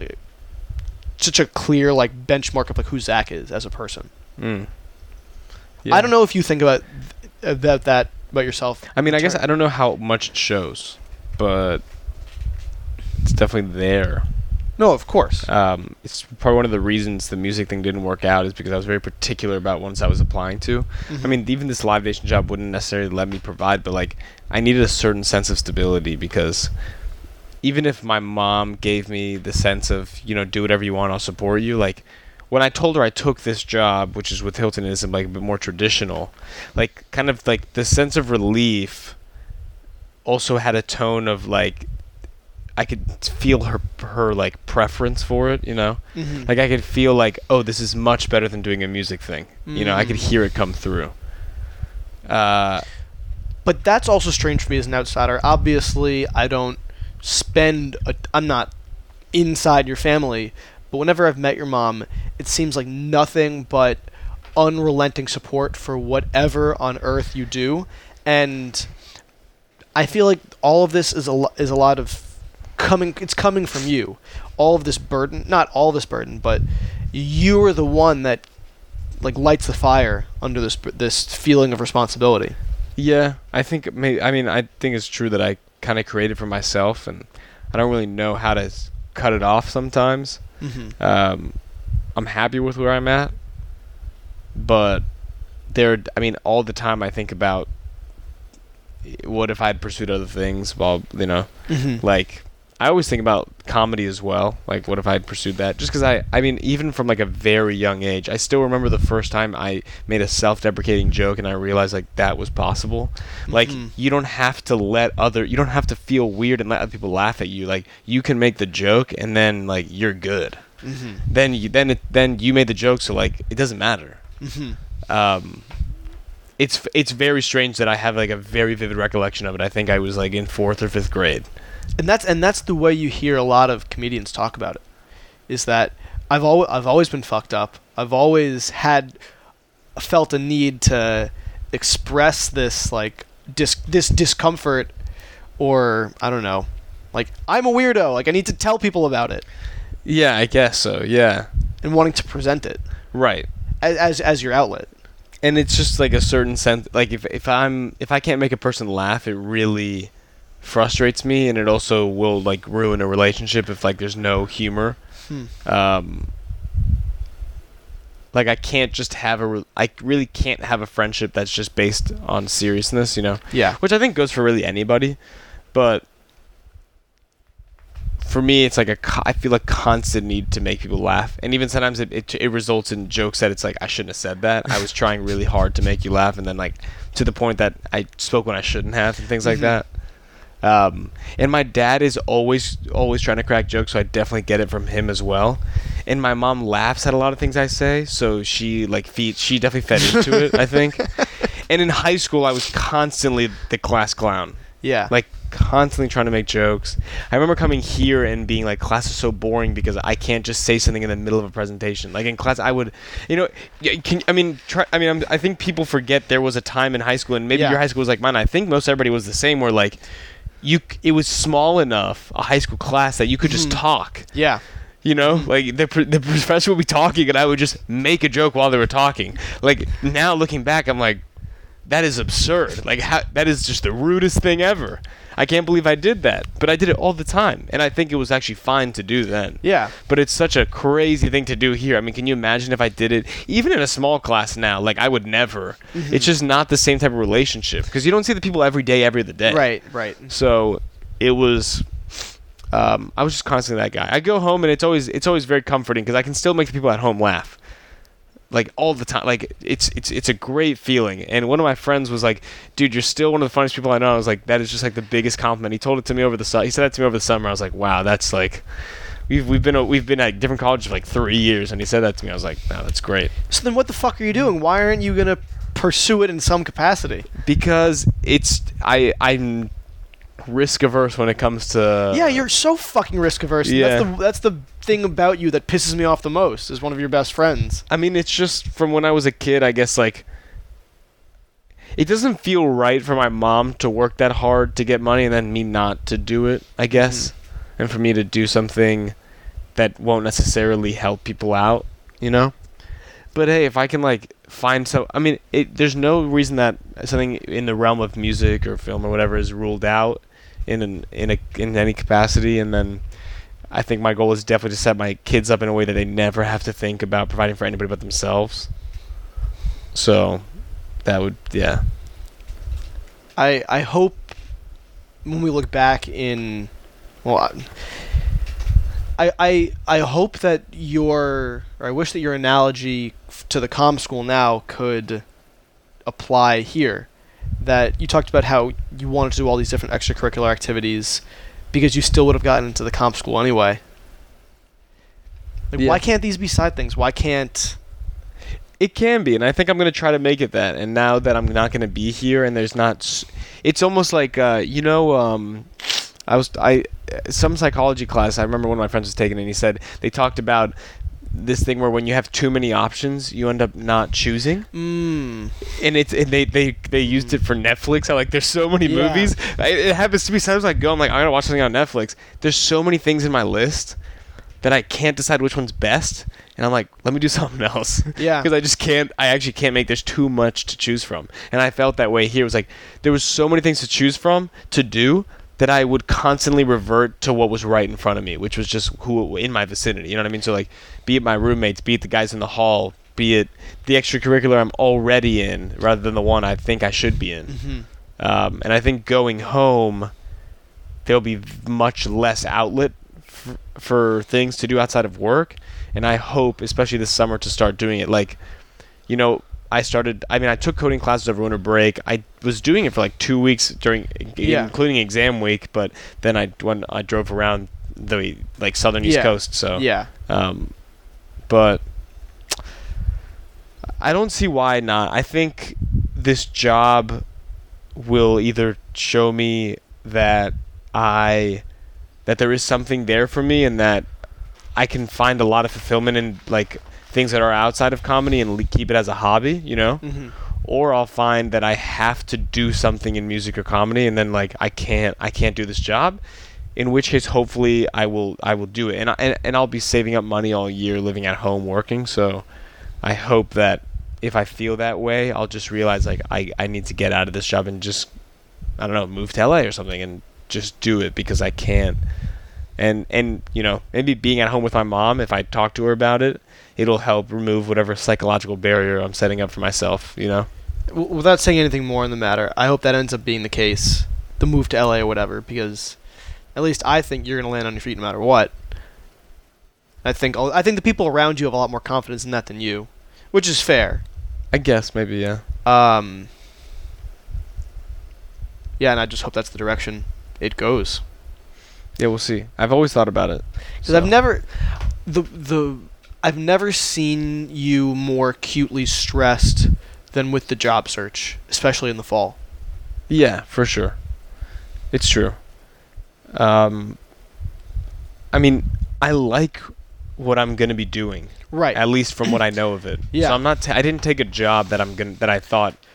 such a clear like benchmark of like who Zach is as a person. Yeah. I don't know if you think about that about yourself. I mean, I guess I don't know how much it shows, but it's definitely there. No, of course. It's probably one of the reasons the music thing didn't work out is because I was very particular about ones I was applying to. Mm-hmm. I mean, even this Live Nation job wouldn't necessarily let me provide, but like I needed a certain sense of stability, because even if my mom gave me the sense of, do whatever you want, I'll support you, like when I told her I took this job, which is with Hilton, is like a bit more traditional, like kind of like the sense of relief also had a tone of like I could feel her like preference for it, Mm-hmm. Like I could feel like, oh, this is much better than doing a music thing. Mm-hmm. I could hear it come through. But that's also strange for me as an outsider. Obviously, I don't I'm not inside your family, but whenever I've met your mom, it seems like nothing but unrelenting support for whatever on earth you do. And I feel like all of this is a lot of coming from you. All of this burden, not all this burden, but you are the one that like lights the fire under this feeling of responsibility. Yeah, I think I think it's true that I kind of created for myself, and I don't really know how to cut it off sometimes. Mm-hmm. I'm happy with where I'm at, but all the time I think about what if I had pursued other things while, Mm-hmm. like I always think about comedy as well. Like, what if I had pursued that? Just because I mean, even from like a very young age, I still remember the first time I made a self-deprecating joke and I realized like that was possible. Like, you don't have to feel weird and let other people laugh at you. Like, you can make the joke and then like you're good. Mm-hmm. Then you made the joke, so like it doesn't matter. Mm-hmm. It's very strange that I have like a very vivid recollection of it. I think I was like in 4th or 5th grade. And that's the way you hear a lot of comedians talk about it. Is that I've always been fucked up. I've always felt a need to express this like this discomfort, or I don't know, like I'm a weirdo. Like I need to tell people about it. Yeah, I guess so. Yeah, and wanting to present it right as your outlet. And it's just like a certain sense. Like if I can't make a person laugh, it really frustrates me, and it also will like ruin a relationship if like there's no humor. Like I can't just I really can't have a friendship that's just based on seriousness, Yeah. Which I think goes for really anybody, but for me it's like I feel a constant need to make people laugh, and even sometimes it results in jokes that it's like I shouldn't have said that. I was trying really hard to make you laugh, and then like to the point that I spoke when I shouldn't have, and things like that. And my dad is always trying to crack jokes, so I definitely get it from him as well. And my mom laughs at a lot of things I say, so she definitely fed into it, I think. And in high school, I was constantly the class clown. Yeah. Like constantly trying to make jokes. I remember coming here and being like, class is so boring because I can't just say something in the middle of a presentation. Like in class, I would, I think people forget there was a time in high school, and maybe your high school was like mine. I think most everybody was the same, where like it was small enough, a high school class, that you could just talk. Yeah. You know, like the professor would be talking and I would just make a joke while they were talking. Like now looking back, I'm like, that is absurd. Like that is just the rudest thing ever. I can't believe I did that, but I did it all the time, and I think it was actually fine to do then. Yeah. But it's such a crazy thing to do here. I mean, can you imagine if I did it even in a small class now? Like I would never. It's just not the same type of relationship because you don't see the people every day, every other day. Right. So it was. I was just constantly that guy. I go home and it's always very comforting because I can still make the people at home laugh. Like all the time, like it's a great feeling. And one of my friends was like, "Dude, you're still one of the funniest people I know." I was like, "That is just like the biggest compliment." He told it to me over the He said that to me over the summer. I was like, "Wow, that's like, we've been at different colleges for like 3 years," and he said that to me. I was like, "Wow, that's great." So then, what the fuck are you doing? Why aren't you gonna pursue it in some capacity? Because I'm risk averse when it comes to. Yeah, you're so fucking risk averse. Yeah. That's the thing about you that pisses me off the most. Is one of your best friends. I mean, it's just from when I was a kid, I guess, like, it doesn't feel right for my mom to work that hard to get money and then me not to do it, I guess. And for me to do something that won't necessarily help people out, you know? But hey, if I can, like, find some... I mean, there's no reason that something in the realm of music or film or whatever is ruled out in any capacity, and then... I think my goal is definitely to set my kids up in a way that they never have to think about providing for anybody but themselves. So, that would, yeah. I hope when we look back in, well, I hope that I wish that your analogy to the comm school now could apply here. That you talked about how you wanted to do all these different extracurricular activities because you still would have gotten into the comp school anyway. Like, Yeah. Why can't these be side things? Why can't... It can be, and I think I'm going to try to make it that. And now that I'm not going to be here and there's not... It's almost like, some psychology class, I remember one of my friends was taking it, and he said they talked about this thing where when you have too many options, you end up not choosing. And they used it for Netflix. I like there's so many Yeah. movies. It happens to me sometimes. I go, I'm like, I gotta watch something on Netflix. There's so many things in my list that I can't decide which one's best, and I'm like, let me do something else. Yeah. Because I just can't. I actually can't make. There's too much to choose from, and I felt that way here. It was like there was so many things to choose from to do that I would constantly revert to what was right in front of me, which was just who in my vicinity. You know what I mean? So like, be it my roommates, be it the guys in the hall, be it the extracurricular I'm already in, rather than the one I think I should be in. And I think going home, there'll be much less outlet for things to do outside of work. And I hope, especially this summer, to start doing it. Like, you know, I took coding classes over winter break. I was doing it for like 2 weeks including exam week, but then when I drove around the like southern East Coast, so Yeah. but I don't see why not. I think this job will either show me that there is something there for me and that I can find a lot of fulfillment in like things that are outside of comedy and keep it as a hobby, you know? Or I'll find that I have to do something in music or comedy and then like I can't do this job, in which case hopefully I will do it. And I'll be saving up money all year living at home working, so I hope that if I feel that way, I'll just realize like I need to get out of this job and just, I don't know, move to LA or something and just do it because I can't. And you know, maybe being at home with my mom, if I talk to her about it, it'll help remove whatever psychological barrier I'm setting up for myself, you know? Without saying anything more on the matter, I hope that ends up being the case, the move to LA or whatever, because at least I think you're going to land on your feet no matter what. I think the people around you have a lot more confidence in that than you, which is fair. I guess, maybe, yeah. Yeah, and I just hope that's the direction it goes. Yeah, we'll see. I've always thought about it. Because I've never seen you more acutely stressed than with the job search, especially in the fall. Yeah, for sure. It's true. I mean, I like what I'm going to be doing. Right. At least from what I know of it. Yeah. So I didn't take a job that I thought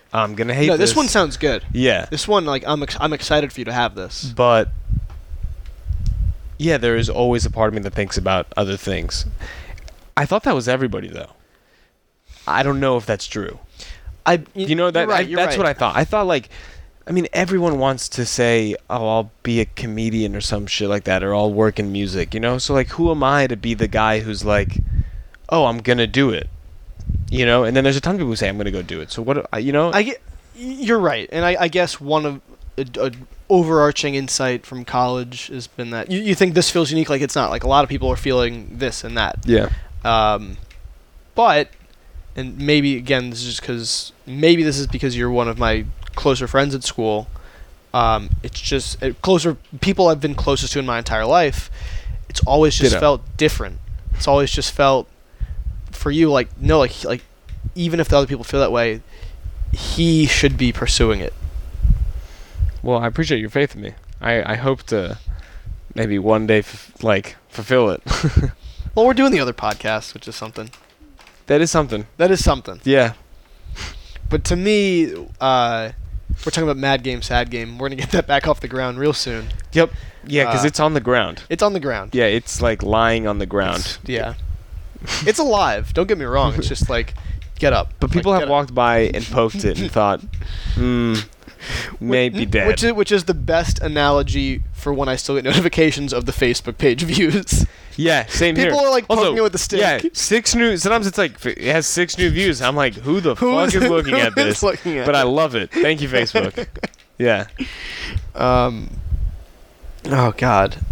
I'm gonna hate No, this. this one sounds good. Yeah, This one, like, I'm excited for you to have this. but yeah, there is always a part of me that thinks about other things. I thought that was everybody though. I don't know if that's true. You know that that's what I thought. I thought like, I mean, everyone wants to say, "Oh, I'll be a comedian" or some shit like that, or "I'll work in music," you know. So like, who am I to be the guy who's like, "Oh, I'm gonna do it," you know? And then there's a ton of people who say, "I'm gonna go do it." So what, you know? You're right, and I guess one of a overarching insight from college has been that you think this feels unique, like it's not. Like a lot of people are feeling this and that. Yeah. But, and maybe again, this is because you're one of my closer friends at school. It's just closer people I've been closest to in my entire life. It's always just felt different. It's always just felt for you like no, like even if the other people feel that way, he should be pursuing it. Well, I appreciate your faith in me. I hope to maybe one day fulfill it. Well, we're doing the other podcast, which is something. That is something. Yeah. But to me, we're talking about Mad Game, Sad Game. We're going to get that back off the ground real soon. Yep. Yeah, because it's on the ground. It's on the ground. Yeah, it's like lying on the ground. Yeah. It's alive. Don't get me wrong. It's just like, get up. But people have walked by and poked it and thought, may be dead. Which is the best analogy for when I still get notifications of the Facebook page views. Yeah, same here. People are like poking it with the stick. Yeah, 6 new. Sometimes it's like it has 6 new views. I'm like, who the fuck is looking at this? But I love it. Thank you, Facebook. Yeah. Oh God. Do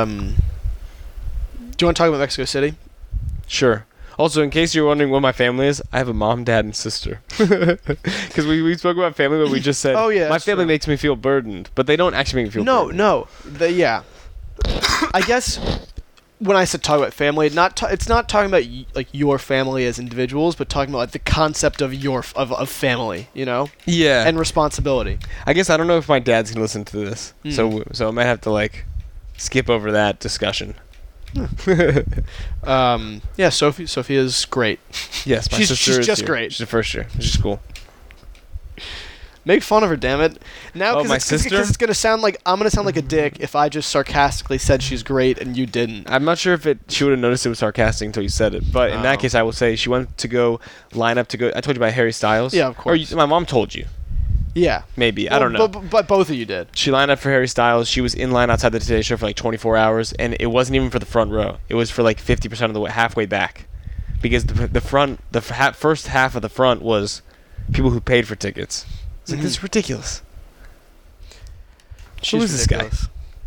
you want to talk about Mexico City? Sure. Also, in case you're wondering what my family is, I have a mom, dad, and sister. Because we spoke about family, but we just said, oh, yeah, my family makes me feel burdened. But they don't actually make me feel burdened. No. Yeah. I guess when I said talk about family, it's not talking about like your family as individuals, but talking about like the concept of of family, you know? Yeah. And responsibility. I guess I don't know if my dad's going to listen to this. So I might have to like skip over that discussion. Yeah, Sophia's great. Yes, my sister she's just here. great. She's a first year. She's cool. Make fun of her, damn it. Now, my sister? Because it's gonna sound like I'm gonna sound like a dick if I just sarcastically said she's great and you didn't. I'm not sure if she would have noticed it was sarcastic until you said it. But in that case, I will say she went to go line up to go. I told you about Harry Styles. Yeah, of course. Or my mom told you. Yeah. Maybe. I don't know. But both of you did. She lined up for Harry Styles. She was in line outside the Today Show for like 24 hours, and it wasn't even for the front row. It was for like 50% of the way, halfway back, because first half of the front was people who paid for tickets. It's like, this is ridiculous. Who is this guy?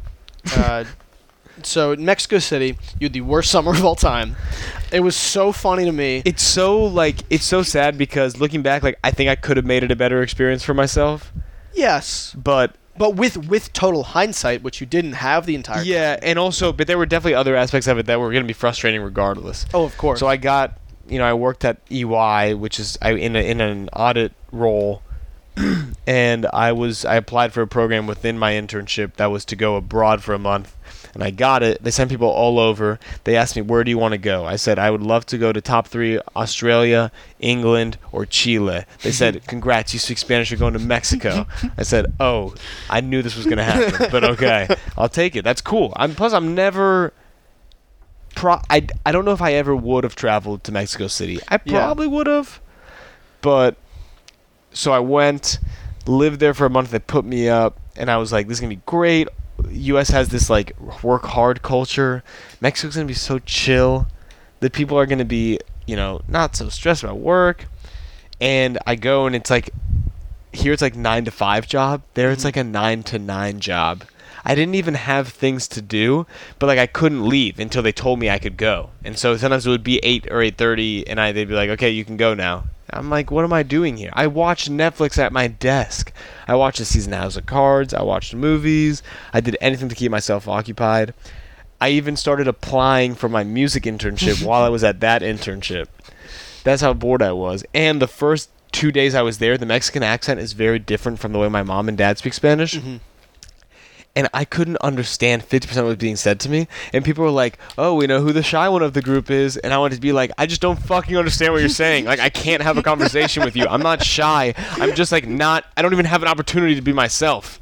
So in Mexico City, you had the worst summer of all time. It was so funny to me. It's so sad because looking back, like I think I could have made it a better experience for myself. Yes, but with total hindsight, which you didn't have the entire time. And also, but there were definitely other aspects of it that were going to be frustrating regardless. Oh, of course. So I got, I worked at EY, which is in an audit role. And I applied for a program within my internship that was to go abroad for a month, and I got it. They sent people all over. They asked me, where do you want to go? I said, I would love to go to top 3, Australia, England, or Chile. They said, congrats, you speak Spanish, you're going to Mexico. I said, oh, I knew this was going to happen, but okay, I'll take it. That's cool. Plus, I'm never... I don't know if I ever would have traveled to Mexico City. I probably would have, but... So I went, lived there for a month. They put me up, and I was like, this is going to be great. U.S. has this, like, work hard culture. Mexico's going to be so chill that people are going to be, not so stressed about work. And I go, and it's like, here it's like 9 to 5 job. There it's like a 9 to 9 job. I didn't even have things to do, but, like, I couldn't leave until they told me I could go. And so sometimes it would be 8 or 8:30, and they'd be like, okay, you can go now. I'm like, what am I doing here? I watched Netflix at my desk. I watched a season of House of Cards. I watched movies. I did anything to keep myself occupied. I even started applying for my music internship while I was at that internship. That's how bored I was. And the first 2 days I was there, the Mexican accent is very different from the way my mom and dad speak Spanish. Mm-hmm. and I couldn't understand 50% of what was being said to me. And people were like, "Oh, we know who the shy one of the group is," and I wanted to be like, "I just don't fucking understand what you're saying. Like, I can't have a conversation with you. I'm not shy. I'm just like not. I don't even have an opportunity to be myself."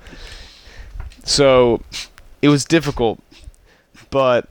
So, it was difficult, but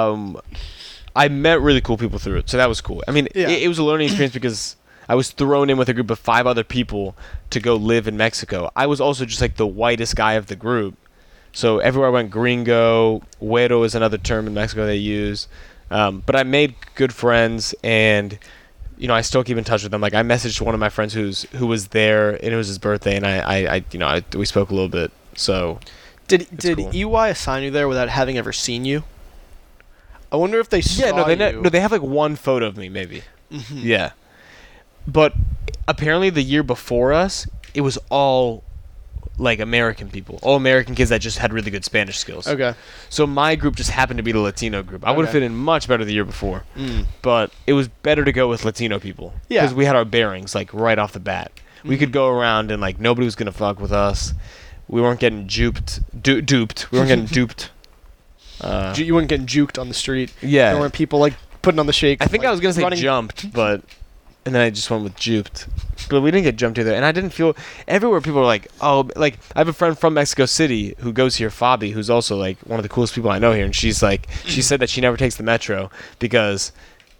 I met really cool people through it, so that was cool. I mean, it was a learning experience because I was thrown in with a group of 5 other people to go live in Mexico. I was also just like the whitest guy of the group. So everywhere I went, gringo, güero is another term in Mexico they use. But I made good friends, and I still keep in touch with them. Like I messaged one of my friends who was there, and it was his birthday, and we spoke a little bit. So did cool. EY assign you there without having ever seen you? I wonder if they saw you. No, they have like one photo of me, maybe. Mm-hmm. Yeah. But apparently the year before us, it was all like American people, all American kids that just had really good Spanish skills. Okay. So my group just happened to be the Latino group. I would have fit in much better the year before, but it was better to go with Latino people because we had our bearings like right off the bat. We could go around and like nobody was gonna fuck with us. We weren't getting duped. We weren't getting duped. You weren't getting juked on the street. Yeah. There weren't people like putting on the shake. I think I was gonna say running. jumped, but and then I just went with duped. But we didn't get jumped either, and I didn't feel everywhere. People were like, "Oh, like I have a friend from Mexico City who goes here, Fabi, who's also like one of the coolest people I know here." And she's like, she said that she never takes the metro because,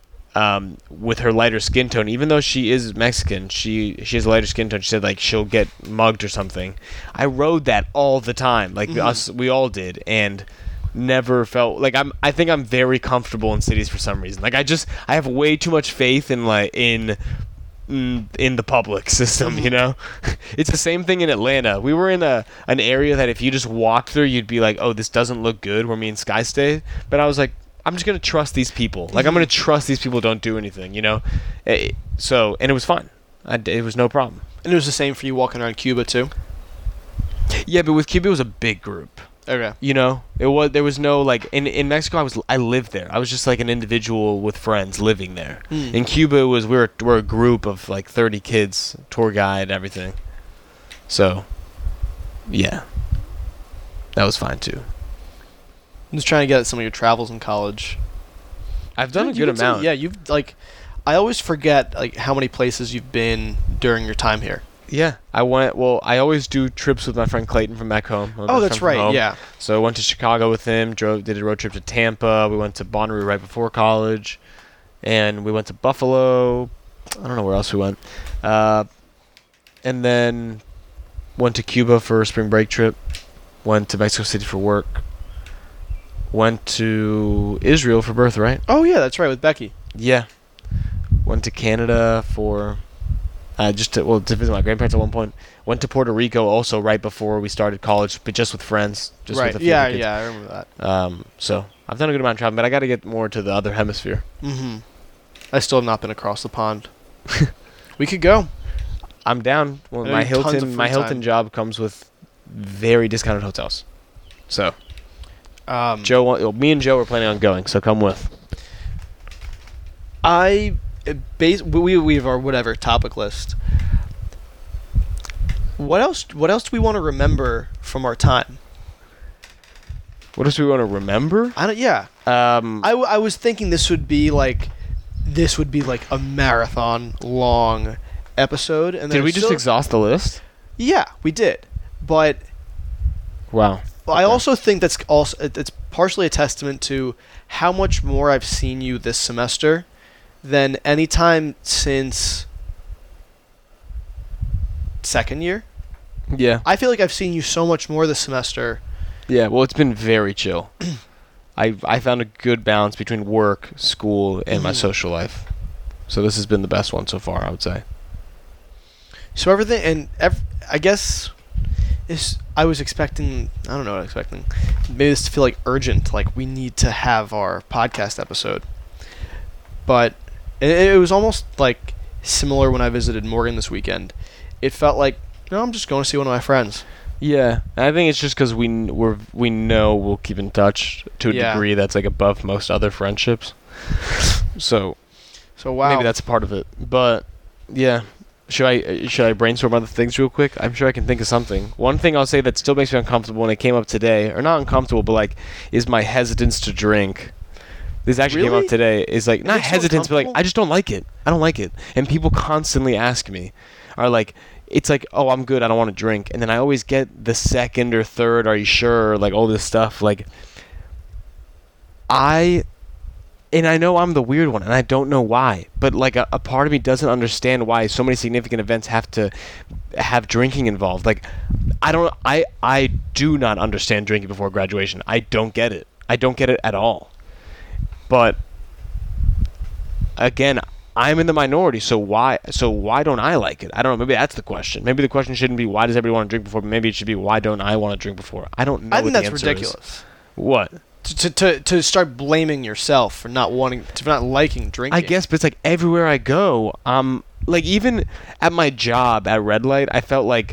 with her lighter skin tone, even though she is Mexican, she has a lighter skin tone. She said like she'll get mugged or something. I rode that all the time, like we all did, and never felt like I think I'm very comfortable in cities for some reason. Like I have way too much faith in like in the public system, It's the same thing in Atlanta. We were in an area that if you just walked through, you'd be like, "Oh, this doesn't look good," where me and Sky stayed. But I was like, I'm just gonna trust these people. Like I'm gonna trust these people don't do anything, So and it was fine. It was no problem. And it was the same for you walking around Cuba too. Yeah, but with Cuba it was a big group. Okay. There was no like in Mexico I lived there. I was just like an individual with friends living there. In Cuba it was we're a group of like 30 kids, tour guide, everything. So yeah. That was fine too. I'm just trying to get at some of your travels in college. I've done a good amount. You've like I always forget like how many places you've been during your time here. Yeah, I always do trips with my friend Clayton from back home. Oh, that's right. Yeah. So I went to Chicago with him. Did a road trip to Tampa. We went to Bonnaroo right before college, and we went to Buffalo. I don't know where else we went, and then went to Cuba for a spring break trip. Went to Mexico City for work. Went to Israel for birthright. Oh yeah, that's right with Becky. Yeah. Went to Canada for. To visit my grandparents at one point. Went to Puerto Rico also right before we started college, but just with friends. Just right. With a few I remember that. So I've done a good amount of traveling, but I got to get more to the other hemisphere. Mm-hmm. I still have not been across the pond. We could go. I'm down. Well, my Hilton job comes with very discounted hotels. So, me and Joe are planning on going. So come with. We have our whatever topic list. What else do we want to remember from our time? What else do we want to remember? I was thinking this would be like a marathon long episode. And did we just exhaust the list? Yeah, we did. But wow. I also think it's partially a testament to how much more I've seen you this semester than any time since second year. Yeah. I feel like I've seen you so much more this semester. Yeah, well, it's been very chill. I found a good balance between work, school, and my social life. So this has been the best one so far, I would say. So I guess I was expecting, I don't know what I was expecting, maybe this to feel like urgent, like we need to have our podcast episode. But it was almost like similar when I visited Morgan this weekend. It felt like, I'm just going to see one of my friends. Yeah, I think it's just because we know we'll keep in touch to a degree that's like above most other friendships. So wow. Maybe that's part of it. But yeah, Should I brainstorm other things real quick? I'm sure I can think of something. One thing I'll say that still makes me uncomfortable when it came up today, or not uncomfortable, but like, is my hesitance to drink. This actually came Really? up today. Is like not makes you hesitance, but like uncomfortable? I just don't like it. I don't like it, and people constantly ask me, are like, it's like, oh, I'm good. I don't want to drink, and then I always get the second or third. Are you sure? Like all this stuff. Like And I know I'm the weird one, and I don't know why. But like a part of me doesn't understand why so many significant events have to have drinking involved. Like I do not understand drinking before graduation. I don't get it. I don't get it at all. But again, I'm in the minority, so why don't I like it? I don't know. Maybe that's the question. Maybe the question shouldn't be why does everybody want to drink before, but maybe it should be why don't I want to drink before? I don't know. I think what the that's answer is. ridiculous. What? To start blaming yourself for not liking drinking. I guess, but it's like everywhere I go, like even at my job at Red Light, I felt like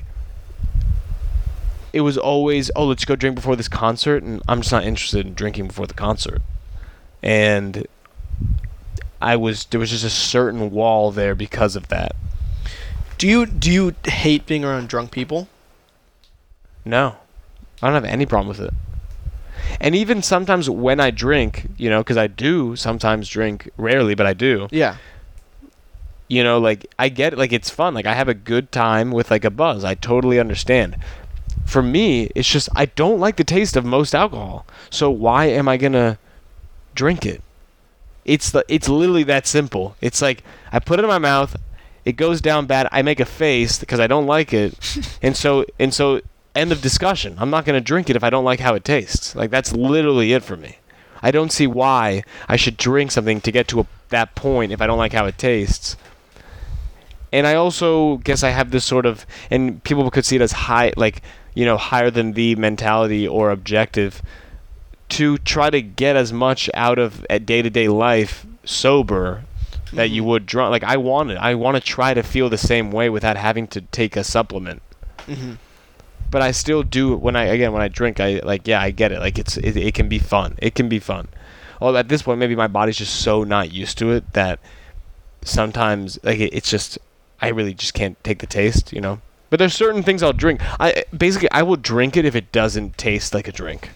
it was always, oh, let's go drink before this concert, and I'm just not interested in drinking before the concert. And there was just a certain wall there because of that. Do you hate being around drunk people? No, I don't have any problem with it. And even sometimes when I drink, because I do sometimes drink, rarely, but I do. Yeah. Like I get it, like it's fun. Like I have a good time with like a buzz. I totally understand. For me, it's just I don't like the taste of most alcohol. So why am I gonna drink it? It's literally that simple. It's like I put it in my mouth, it goes down bad. I make a face because I don't like it, and so. End of discussion. I'm not going to drink it if I don't like how it tastes. Like, that's literally it for me. I don't see why I should drink something to get to that point if I don't like how it tastes. And I also guess I have this sort of, and people could see it as high, like, higher than the mentality or objective to try to get as much out of day-to-day life sober that you would drunk. Like, I want to try to feel the same way without having to take a supplement. Mm-hmm. But I still do when I drink. I get it. Like it can be fun. It can be fun. Although at this point, maybe my body's just so not used to it that sometimes like it's just I really just can't take the taste. But there's certain things I'll drink. I will drink it if it doesn't taste like a drink.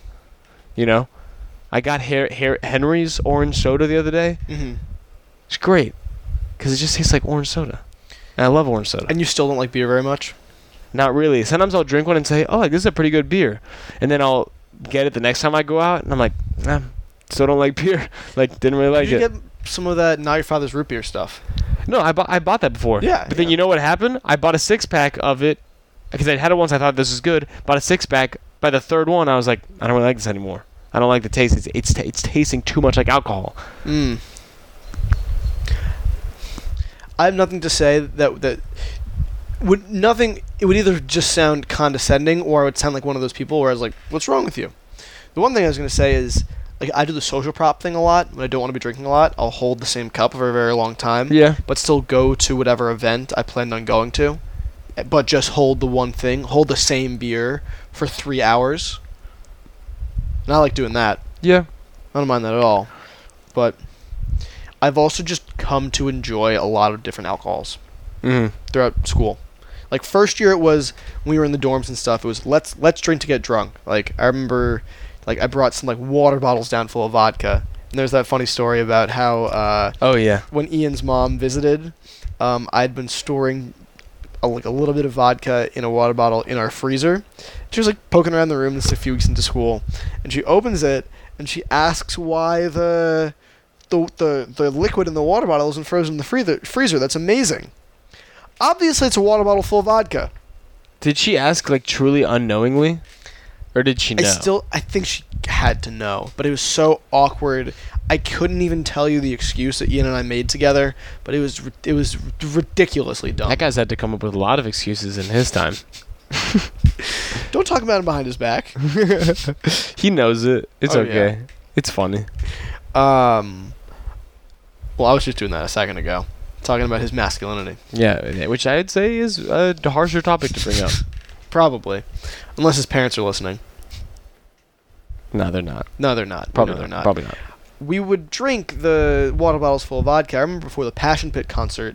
I got Henry's orange soda the other day. Mm-hmm. It's great because it just tastes like orange soda, and I love orange soda. And you still don't like beer very much? Not really. Sometimes I'll drink one and say, oh, like, this is a pretty good beer. And then I'll get it the next time I go out, and I'm like, still don't like beer. Like, didn't really like it. Did you get some of that Not Your Father's Root Beer stuff? No, I bought that before. Yeah. But then you know what happened? I bought a 6-pack of it, because I had it once, I thought this was good. Bought a 6-pack. By the third one, I was like, I don't really like this anymore. I don't like the taste. It's tasting too much like alcohol. I have nothing to say that it would either just sound condescending or I would sound like one of those people where I was like, what's wrong with you? The one thing I was going to say is, like, I do the social prop thing a lot. When I don't want to be drinking a lot, I'll hold the same cup for a very long time. Yeah. But still go to whatever event I planned on going to. But just hold the same beer for 3 hours. And I like doing that. Yeah. I don't mind that at all. But I've also just come to enjoy a lot of different alcohols throughout school. Like, first year it was, when we were in the dorms and stuff, it was, let's drink to get drunk. Like, I remember, like, I brought some, like, water bottles down full of vodka. And there's that funny story about how, oh, yeah. when Ian's mom visited, I'd been storing, a little bit of vodka in a water bottle in our freezer. She was, like, poking around the room, this is a few weeks into school. And she opens it, and she asks why the liquid in the water bottle isn't frozen in the freezer. That's amazing. Obviously, it's a water bottle full of vodka. Did she ask, like, truly unknowingly? Or did she know? I think she had to know, but it was so awkward. I couldn't even tell you the excuse that Ian and I made together, but it was ridiculously dumb. That guy's had to come up with a lot of excuses in his time. Don't talk about him behind his back. He knows it. It's okay. Yeah. It's funny. Well, I was just doing that a second ago. Talking about his masculinity. Yeah, which I'd say is a harsher topic to bring up. Probably. Unless his parents are listening. No, they're not. No, they're not. Probably no, they're not. Probably not. We would drink the water bottles full of vodka. I remember before the Passion Pit concert,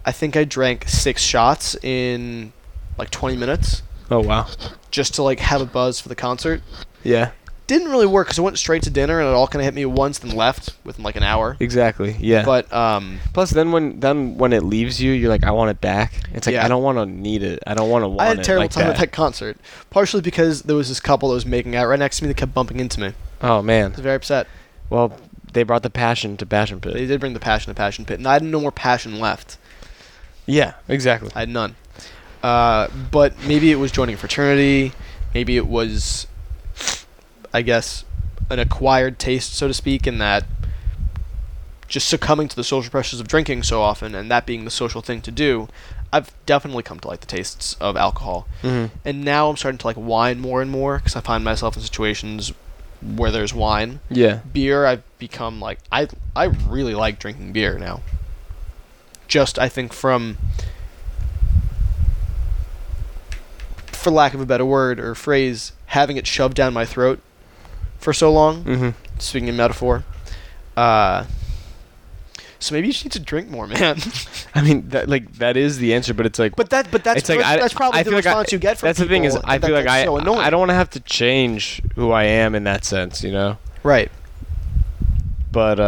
I think I drank 6 shots in like 20 minutes Oh wow. just to like have a buzz for the concert. Yeah. Didn't really work because I went straight to dinner and it all kind of hit me once, then left within like an hour. Exactly. Yeah. But plus, then when it leaves you, you're like, I want it back. It's like Yeah. I don't want to need it. I don't want to want it. I had a terrible like time that. at that concert, partially because there was this couple that was making out right next to me that kept bumping into me. Oh I man. was very upset. Well, they brought the passion to Passion Pit. They did bring the passion to Passion Pit, and I had no more passion left. Yeah. Exactly. I had none. But maybe it was joining a fraternity. Maybe it was, I guess, an acquired taste, so to speak, in that just succumbing to the social pressures of drinking so often, and that being the social thing to do, I've definitely come to like the tastes of alcohol. Mm-hmm. And now I'm starting to like wine more and more because I find myself in situations where there's wine. Yeah. Beer, I've become like I really like drinking beer now. Just I think from, for lack of a better word or phrase, having it shoved down my throat for so long. Mm-hmm. Speaking in metaphor. So maybe you just need to drink more, man. I mean, that is the answer, but it's like. But that's it's like that's probably I the feel like response you get from that's people. the thing is, I feel like that's so annoying. I don't want to have to change who I am in that sense, you know. Right. But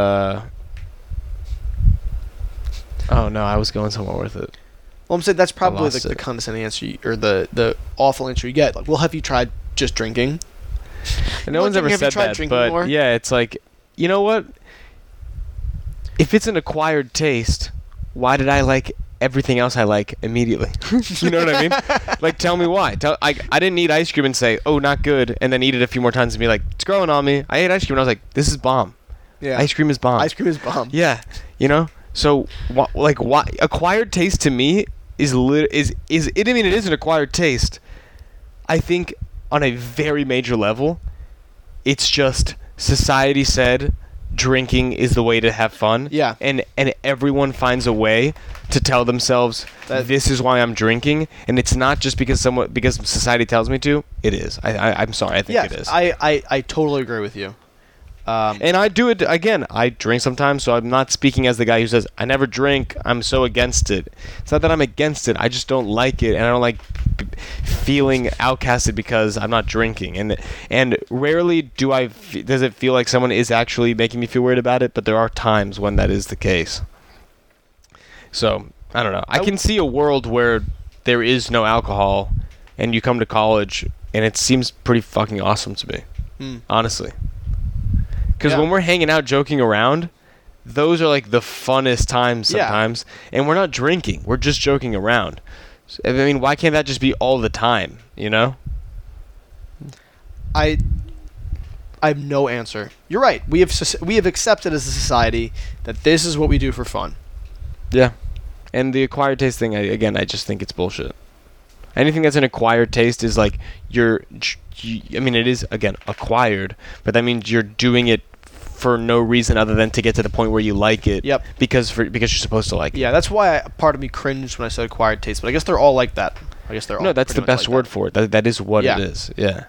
oh no, I was going somewhere with it. Well, I'm saying that's probably lost the it. condescending answer or the awful answer you get. Like, well, have you tried just drinking? And no one's ever Have you said tried that, drinking but more? yeah, it's like, you know what? If it's an acquired taste, why did I like everything else I like immediately? You know what I mean? Like, tell me why. I didn't eat ice cream and say, oh, not good, and then eat it a few more times and be like, it's growing on me. I ate ice cream and I was like, this is bomb. Yeah. Ice cream is bomb. Ice cream is bomb. Yeah, you know. So, why acquired taste to me is it? I mean, it is an acquired taste. I think on a very major level, it's just society said drinking is the way to have fun. Yeah. And everyone finds a way to tell themselves That- this is why I'm drinking, and it's not just because society tells me to. It is. I'm sorry. I think Yeah, it is. I totally agree with you. And I do it again. I drink sometimes, so I'm not speaking as the guy who says I never drink. I'm so against it. It's not that I'm against it. I just don't like it, and I don't like feeling outcasted because I'm not drinking. And rarely does it feel like someone is actually making me feel weird about it. But there are times when that is the case. So I don't know. I can see a world where there is no alcohol, and you come to college, and it seems pretty fucking awesome to me. Honestly. Because Yeah. when we're hanging out, joking around, those are like the funnest times Yeah. sometimes. And we're not drinking. We're just joking around. I mean, why can't that just be all the time, you know? I have no answer. You're right. We have accepted as a society that this is what we do for fun. Yeah. And the acquired taste thing, I just think it's bullshit. Anything that's an acquired taste is like I mean, it is, again, acquired, but that means you're doing it for no reason other than to get to the point where you like it. Yep. Because you're supposed to like it. Yeah, that's why part of me cringed when I said acquired taste, but I guess they're all like that. I guess they're all. No, that's the pretty much best like word that. for it. That is what Yeah. it is. Yeah.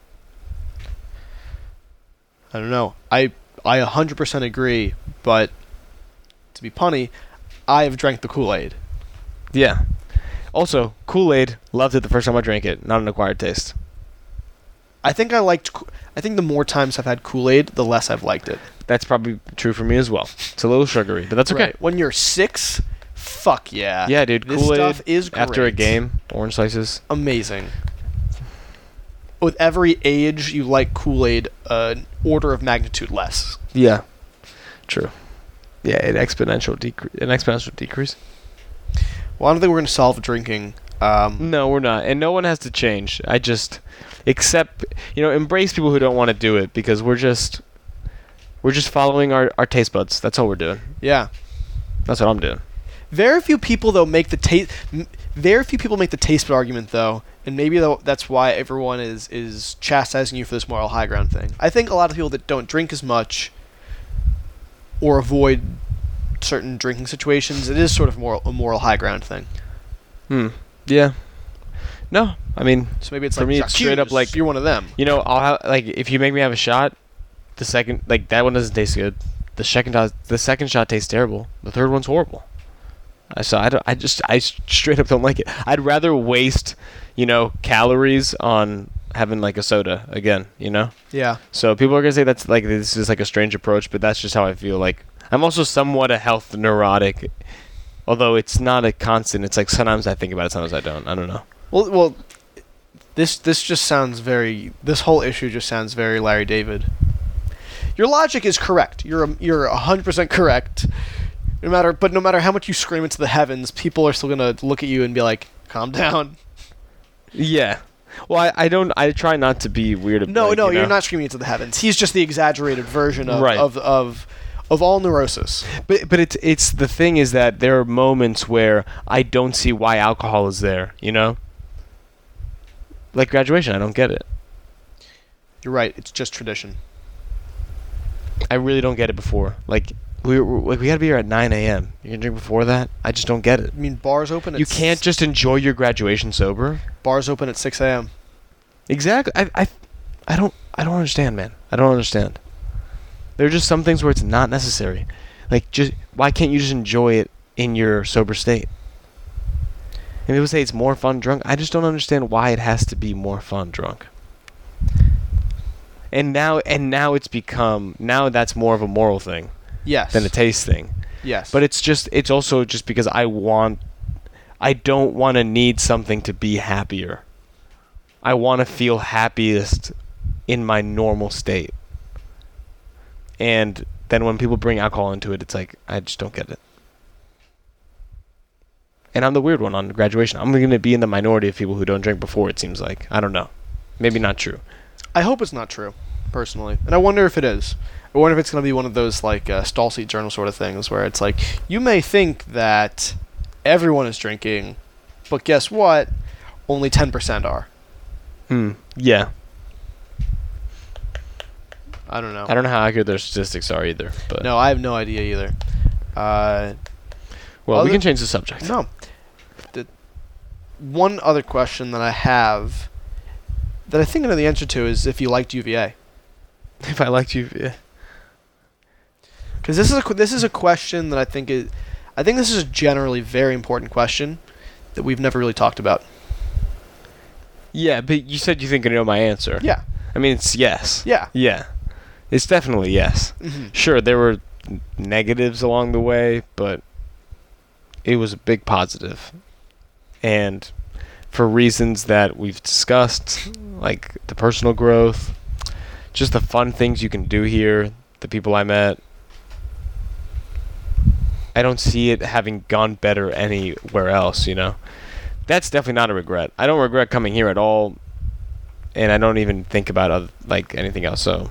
I don't know. I 100% agree, but to be punny, I have drank the Kool-Aid. Yeah. Also, Kool-Aid, loved it the first time I drank it. Not an acquired taste. I think the more times I've had Kool-Aid, the less I've liked it. That's probably true for me as well. It's a little sugary, but that's okay. Right. When you're 6, fuck yeah. Yeah, dude. This Kool-Aid stuff is great. after a game, orange slices. Amazing. With every age, you like Kool-Aid an order of magnitude less. Yeah. True. Yeah, an exponential decrease. Well, I don't think we're going to solve drinking. No, we're not. And no one has to change. I just embrace people who don't want to do it because we're just following our taste buds. That's all we're doing. Yeah. That's what I'm doing. Very few people though make the taste. Very few people make the taste bud argument though, and maybe that's why everyone is chastising you for this moral high ground thing. I think a lot of people that don't drink as much or avoid certain drinking situations, it is sort of a moral high ground thing. Yeah. No, I mean, So maybe it's for like me, it's straight up Jacques, like you're one of them. I'll have if you make me have a shot, the second that one doesn't taste good. The second shot tastes terrible. The third one's horrible. So I straight up don't like it. I'd rather waste, calories on having like a soda again, Yeah. So people are gonna say that's like this is like a strange approach, but that's just how I feel. Like I'm also somewhat a health neurotic, although it's not a constant. It's like sometimes I think about it, sometimes I don't. I don't know. Well, this just sounds very. This whole issue just sounds very Larry David. Your logic is correct. You're 100% correct. No matter how much you scream into the heavens, people are still gonna look at you and be like, "Calm down." Yeah. Well, I try not to be weird. No, you're not screaming into the heavens. He's just the exaggerated version of all neurosis. But it's the thing is that there are moments where I don't see why alcohol is there. Like graduation, I don't get it. You're right. It's just tradition. I really don't get it before. Like we gotta be here at 9 a.m. You can drink before that. I just don't get it. I mean, bars open. You can't just enjoy your graduation sober. Bars open at 6 a.m. Exactly. I don't understand, man. I don't understand. There are just some things where it's not necessary. Like, just why can't you just enjoy it in your sober state? And people say it's more fun drunk. I just don't understand why it has to be more fun drunk. And now it's become that's more of a moral thing. Yes. Than a taste thing. Yes. But it's also just because I don't want to need something to be happier. I want to feel happiest in my normal state. And then when people bring alcohol into it, it's like, I just don't get it. And I'm the weird one on graduation. I'm going to be in the minority of people who don't drink before, it seems like. I don't know. Maybe not true. I hope it's not true, personally. And I wonder if it is. I wonder if it's going to be one of those, like, Stall Seat Journal sort of things, where it's like, you may think that everyone is drinking, but guess what? Only 10% are. Yeah. I don't know. I don't know how accurate their statistics are either. But No, I have no idea either. well, we can change the subject. No. One other question that I have that I think I know the answer to is if you liked UVA. If I liked you, yeah. Because this is a question that I think this is a generally very important question that we've never really talked about. Yeah, but you said you think I know my answer. Yeah. I mean, it's yes. Yeah. Yeah. It's definitely yes. Mm-hmm. Sure, there were negatives along the way, but it was a big positive. And for reasons that we've discussed, like the personal growth, just the fun things you can do here, the people I met, I don't see it having gone better anywhere else, That's definitely not a regret. I don't regret coming here at all, and I don't even think about anything else. So,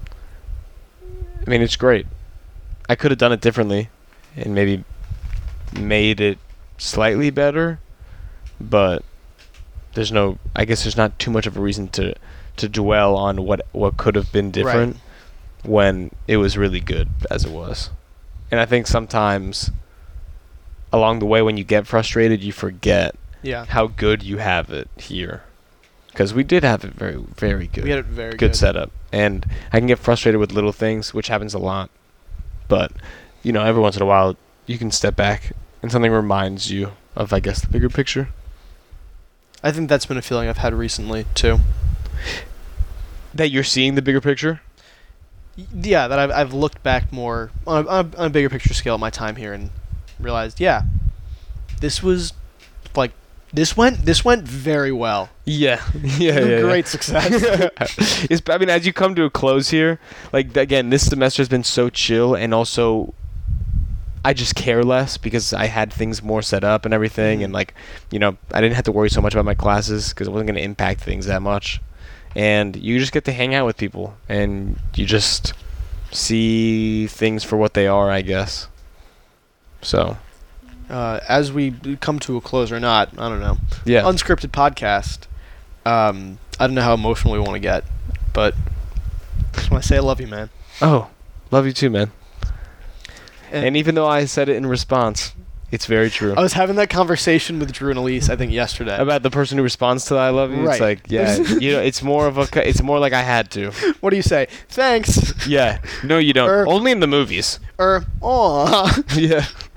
I mean, it's great. I could have done it differently, and maybe made it slightly better, but I guess there's not too much of a reason to dwell on what could have been different when it was really good as it was. And I think sometimes along the way when you get frustrated, you forget how good you have it here. Because we did have it very, very good. We had it very good setup. And I can get frustrated with little things, which happens a lot. But, every once in a while, you can step back and something reminds you of, I guess, the bigger picture. I think that's been a feeling I've had recently, too. That you're seeing the bigger picture? Yeah, that I've looked back more on a bigger picture scale at my time here and realized, this was like this went very well. Yeah. Great success. I mean, as you come to a close here, like again, this semester has been so chill, and also I just care less because I had things more set up and everything, and I didn't have to worry so much about my classes because it wasn't going to impact things that much. And you just get to hang out with people, and you just see things for what they are, I guess. So, as we come to a close or not, I don't know. Yeah. Unscripted podcast. I don't know how emotional we want to get, but I just want to say I love you, man. Oh, love you too, man. And even though I said it in response, it's very true. I was having that conversation with Drew and Elise, I think, yesterday. About the person who responds to "I love you." Right. It's like, it's more like I had to. What do you say? Thanks. Yeah. No, you don't. Only in the movies. Aw. Yeah.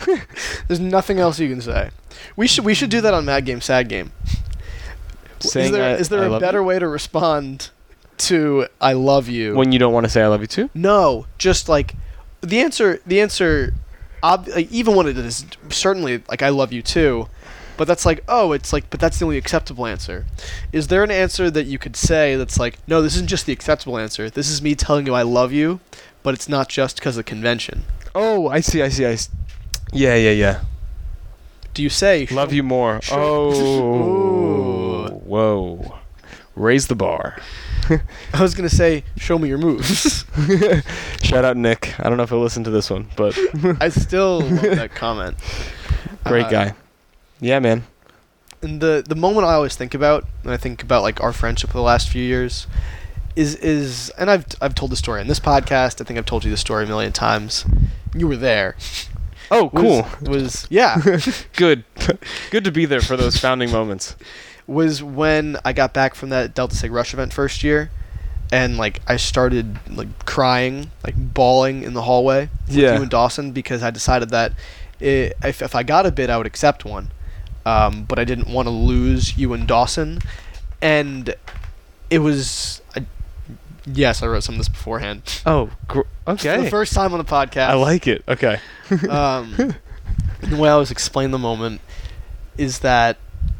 There's nothing else you can say. We should do that on Mad Game Sad Game. Saying Is there I a love better you? way to respond to "I love you"? When you don't want to say I love you too? No, just like the answer. Like, even when it is certainly like "I love you too," but that's like, oh, it's like, but that's the only acceptable answer. Is there an answer that you could say that's like, no, this isn't just the acceptable answer. This is me telling you I love you, but it's not just because of convention. Oh, I see. Yeah. Do you say Love you more. Oh. Ooh. Whoa. Raise the bar. I was gonna say, show me your moves. Shout out Nick. I don't know if he'll listen to this one, but I still love that comment. great guy. Yeah, man. And the moment I always think about when I think about like our friendship for the last few years is and I've told the story on this podcast. I think I've told you the story a million times. You were there. Oh, cool. Was yeah. Good. Good to be there for those founding moments. Was when I got back from that Delta Sig Rush event first year, and like I started like crying, like bawling in the hallway with Yeah. you and Dawson because I decided that if I got a bid, I would accept one, but I didn't want to lose you and Dawson, and it was yes, I wrote some of this beforehand. Oh, For okay. the first time on the podcast. I like it. Okay. The way I was explaining the moment is that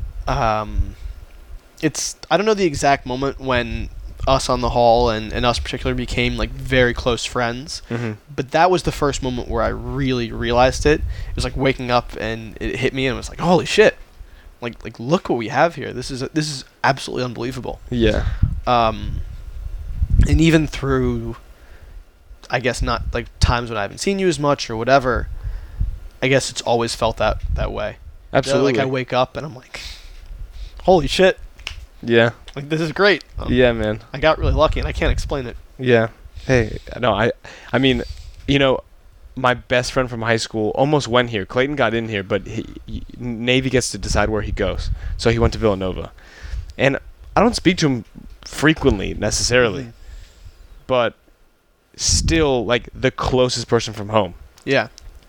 it's I don't know the exact moment when us on the hall and us particularly became like very close friends, Mm-hmm. but that was the first moment where I really realized it. It was like waking up and it hit me and it was like, holy shit, like look what we have here. This is absolutely unbelievable. Yeah. And even through, I guess not like times when I haven't seen you as much or whatever, I guess it's always felt that way. Absolutely. Like I wake up and I'm like, holy shit, Yeah. like this is great. Yeah, man. I got really lucky and I can't explain it. Yeah. Hey, no, I mean, you know, my best friend from high school almost went here. Clayton got in here, but Navy gets to decide where he goes. So he went to Villanova. And I don't speak to him frequently necessarily, but still like the closest person from home. Yeah.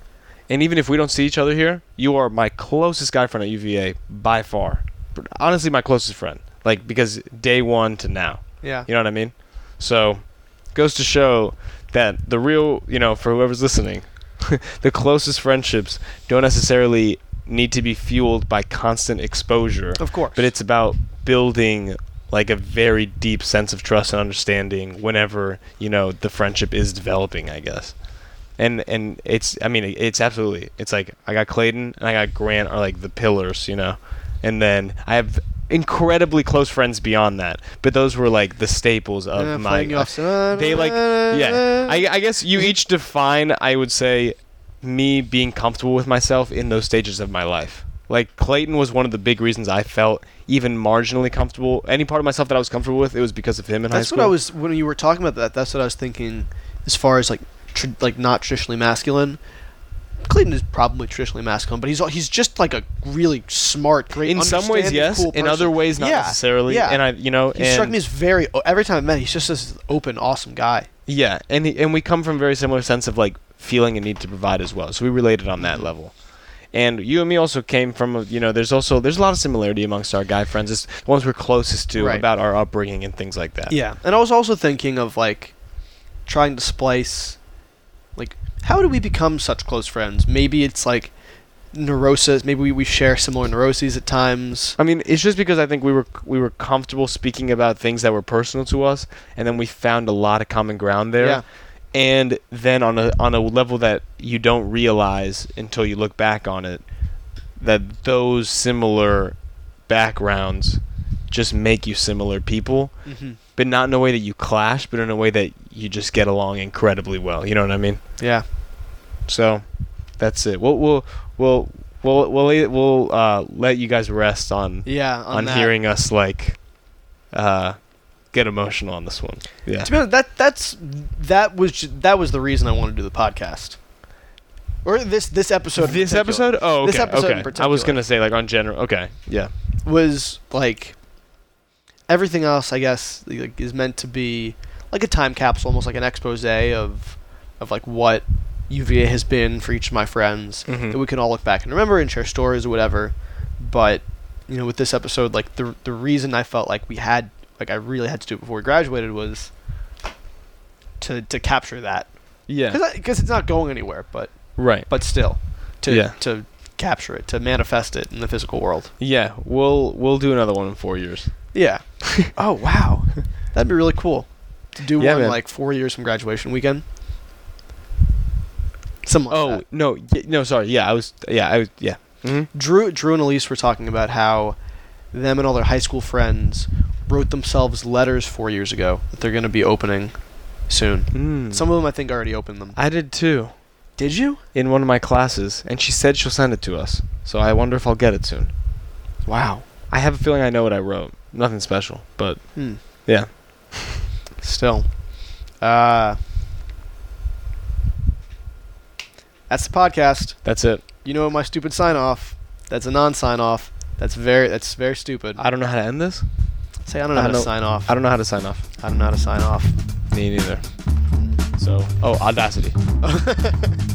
And even if we don't see each other here, you are my closest guy friend at UVA by far. Honestly, my closest friend. Like, because day one to now. Yeah. You know what I mean? So, goes to show that the real, you know, for whoever's listening, the closest friendships don't necessarily need to be fueled by constant exposure. Of course. But it's about building like a very deep sense of trust and understanding whenever, you know, the friendship is developing, I guess. And it's, I mean, it's absolutely, it's like I got Clayton and I got Grant are like the pillars, you know. And then I have incredibly close friends beyond that, but those were like the staples of my. They like, yeah. I guess you each define, I would say, me being comfortable with myself in those stages of my life. Like Clayton was one of the big reasons I felt even marginally comfortable. Any part of myself that I was comfortable with, it was because of him in high school. That's what I was when you were talking about that. That's what I was thinking, as far as like not traditionally masculine. Clayton is probably traditionally masculine, but he's just like a really smart, great. In some ways, understanding, yes. cool In person. other ways, not necessarily. Yeah. And I, you know, He struck me as very. Every time I met, he's just this open, awesome guy. Yeah, and we come from a very similar sense of like feeling a need to provide as well. So we related on that level. And you and me also came from, you know, there's a lot of similarity amongst our guy friends. It's the ones we're closest to Right. about our upbringing and things like that. Yeah, and I was also thinking of like trying to splice, like, how do we become such close friends? Maybe it's like neurosis. Maybe we share similar neuroses at times. I mean, it's just because I think we were comfortable speaking about things that were personal to us, and then we found a lot of common ground there. Yeah. And then on a level that you don't realize until you look back on it, that those similar backgrounds just make you similar people, Mm-hmm. but not in a way that you clash, but in a way that you just get along incredibly well. You know what I mean? Yeah. So that's it. We'll let you guys rest on Yeah. on that. hearing us like get emotional on this one. Yeah. To be honest, that was the reason I wanted to do the podcast, or this episode. in This particular. episode? Oh, okay. This episode in okay. I particular. was gonna say like on general. Okay. Yeah. Was like everything else, I guess, like, is meant to be like a time capsule, almost like an expose of like what UVA has been for each of my friends that we can all look back and remember and share stories or whatever. But with this episode, like the reason I felt like I really had to do it before we graduated was to capture that. Yeah. Because it's not going anywhere, but Right. but still to capture it, to manifest it in the physical world. Yeah. We'll do another one in 4 years. Yeah. Oh wow, that'd be really cool to do Yeah, one man. like 4 years from graduation weekend. Something like that. No, sorry. Yeah, I was. Mm-hmm. Drew and Elise were talking about how them and all their high school friends wrote themselves letters 4 years ago that they're going to be opening soon. Some of them I think already opened them. I did too. Did you? In one of my classes, and she said she'll send it to us. So I wonder if I'll get it soon. Wow. I have a feeling I know what I wrote. Nothing special, but yeah. Still. That's the podcast. That's it. You know my stupid sign off. That's a non-sign off. That's very stupid. I don't know how to end this. Say I don't know how to sign off. I don't know how to sign off. I don't know how to sign off. Me neither. So, Audacity.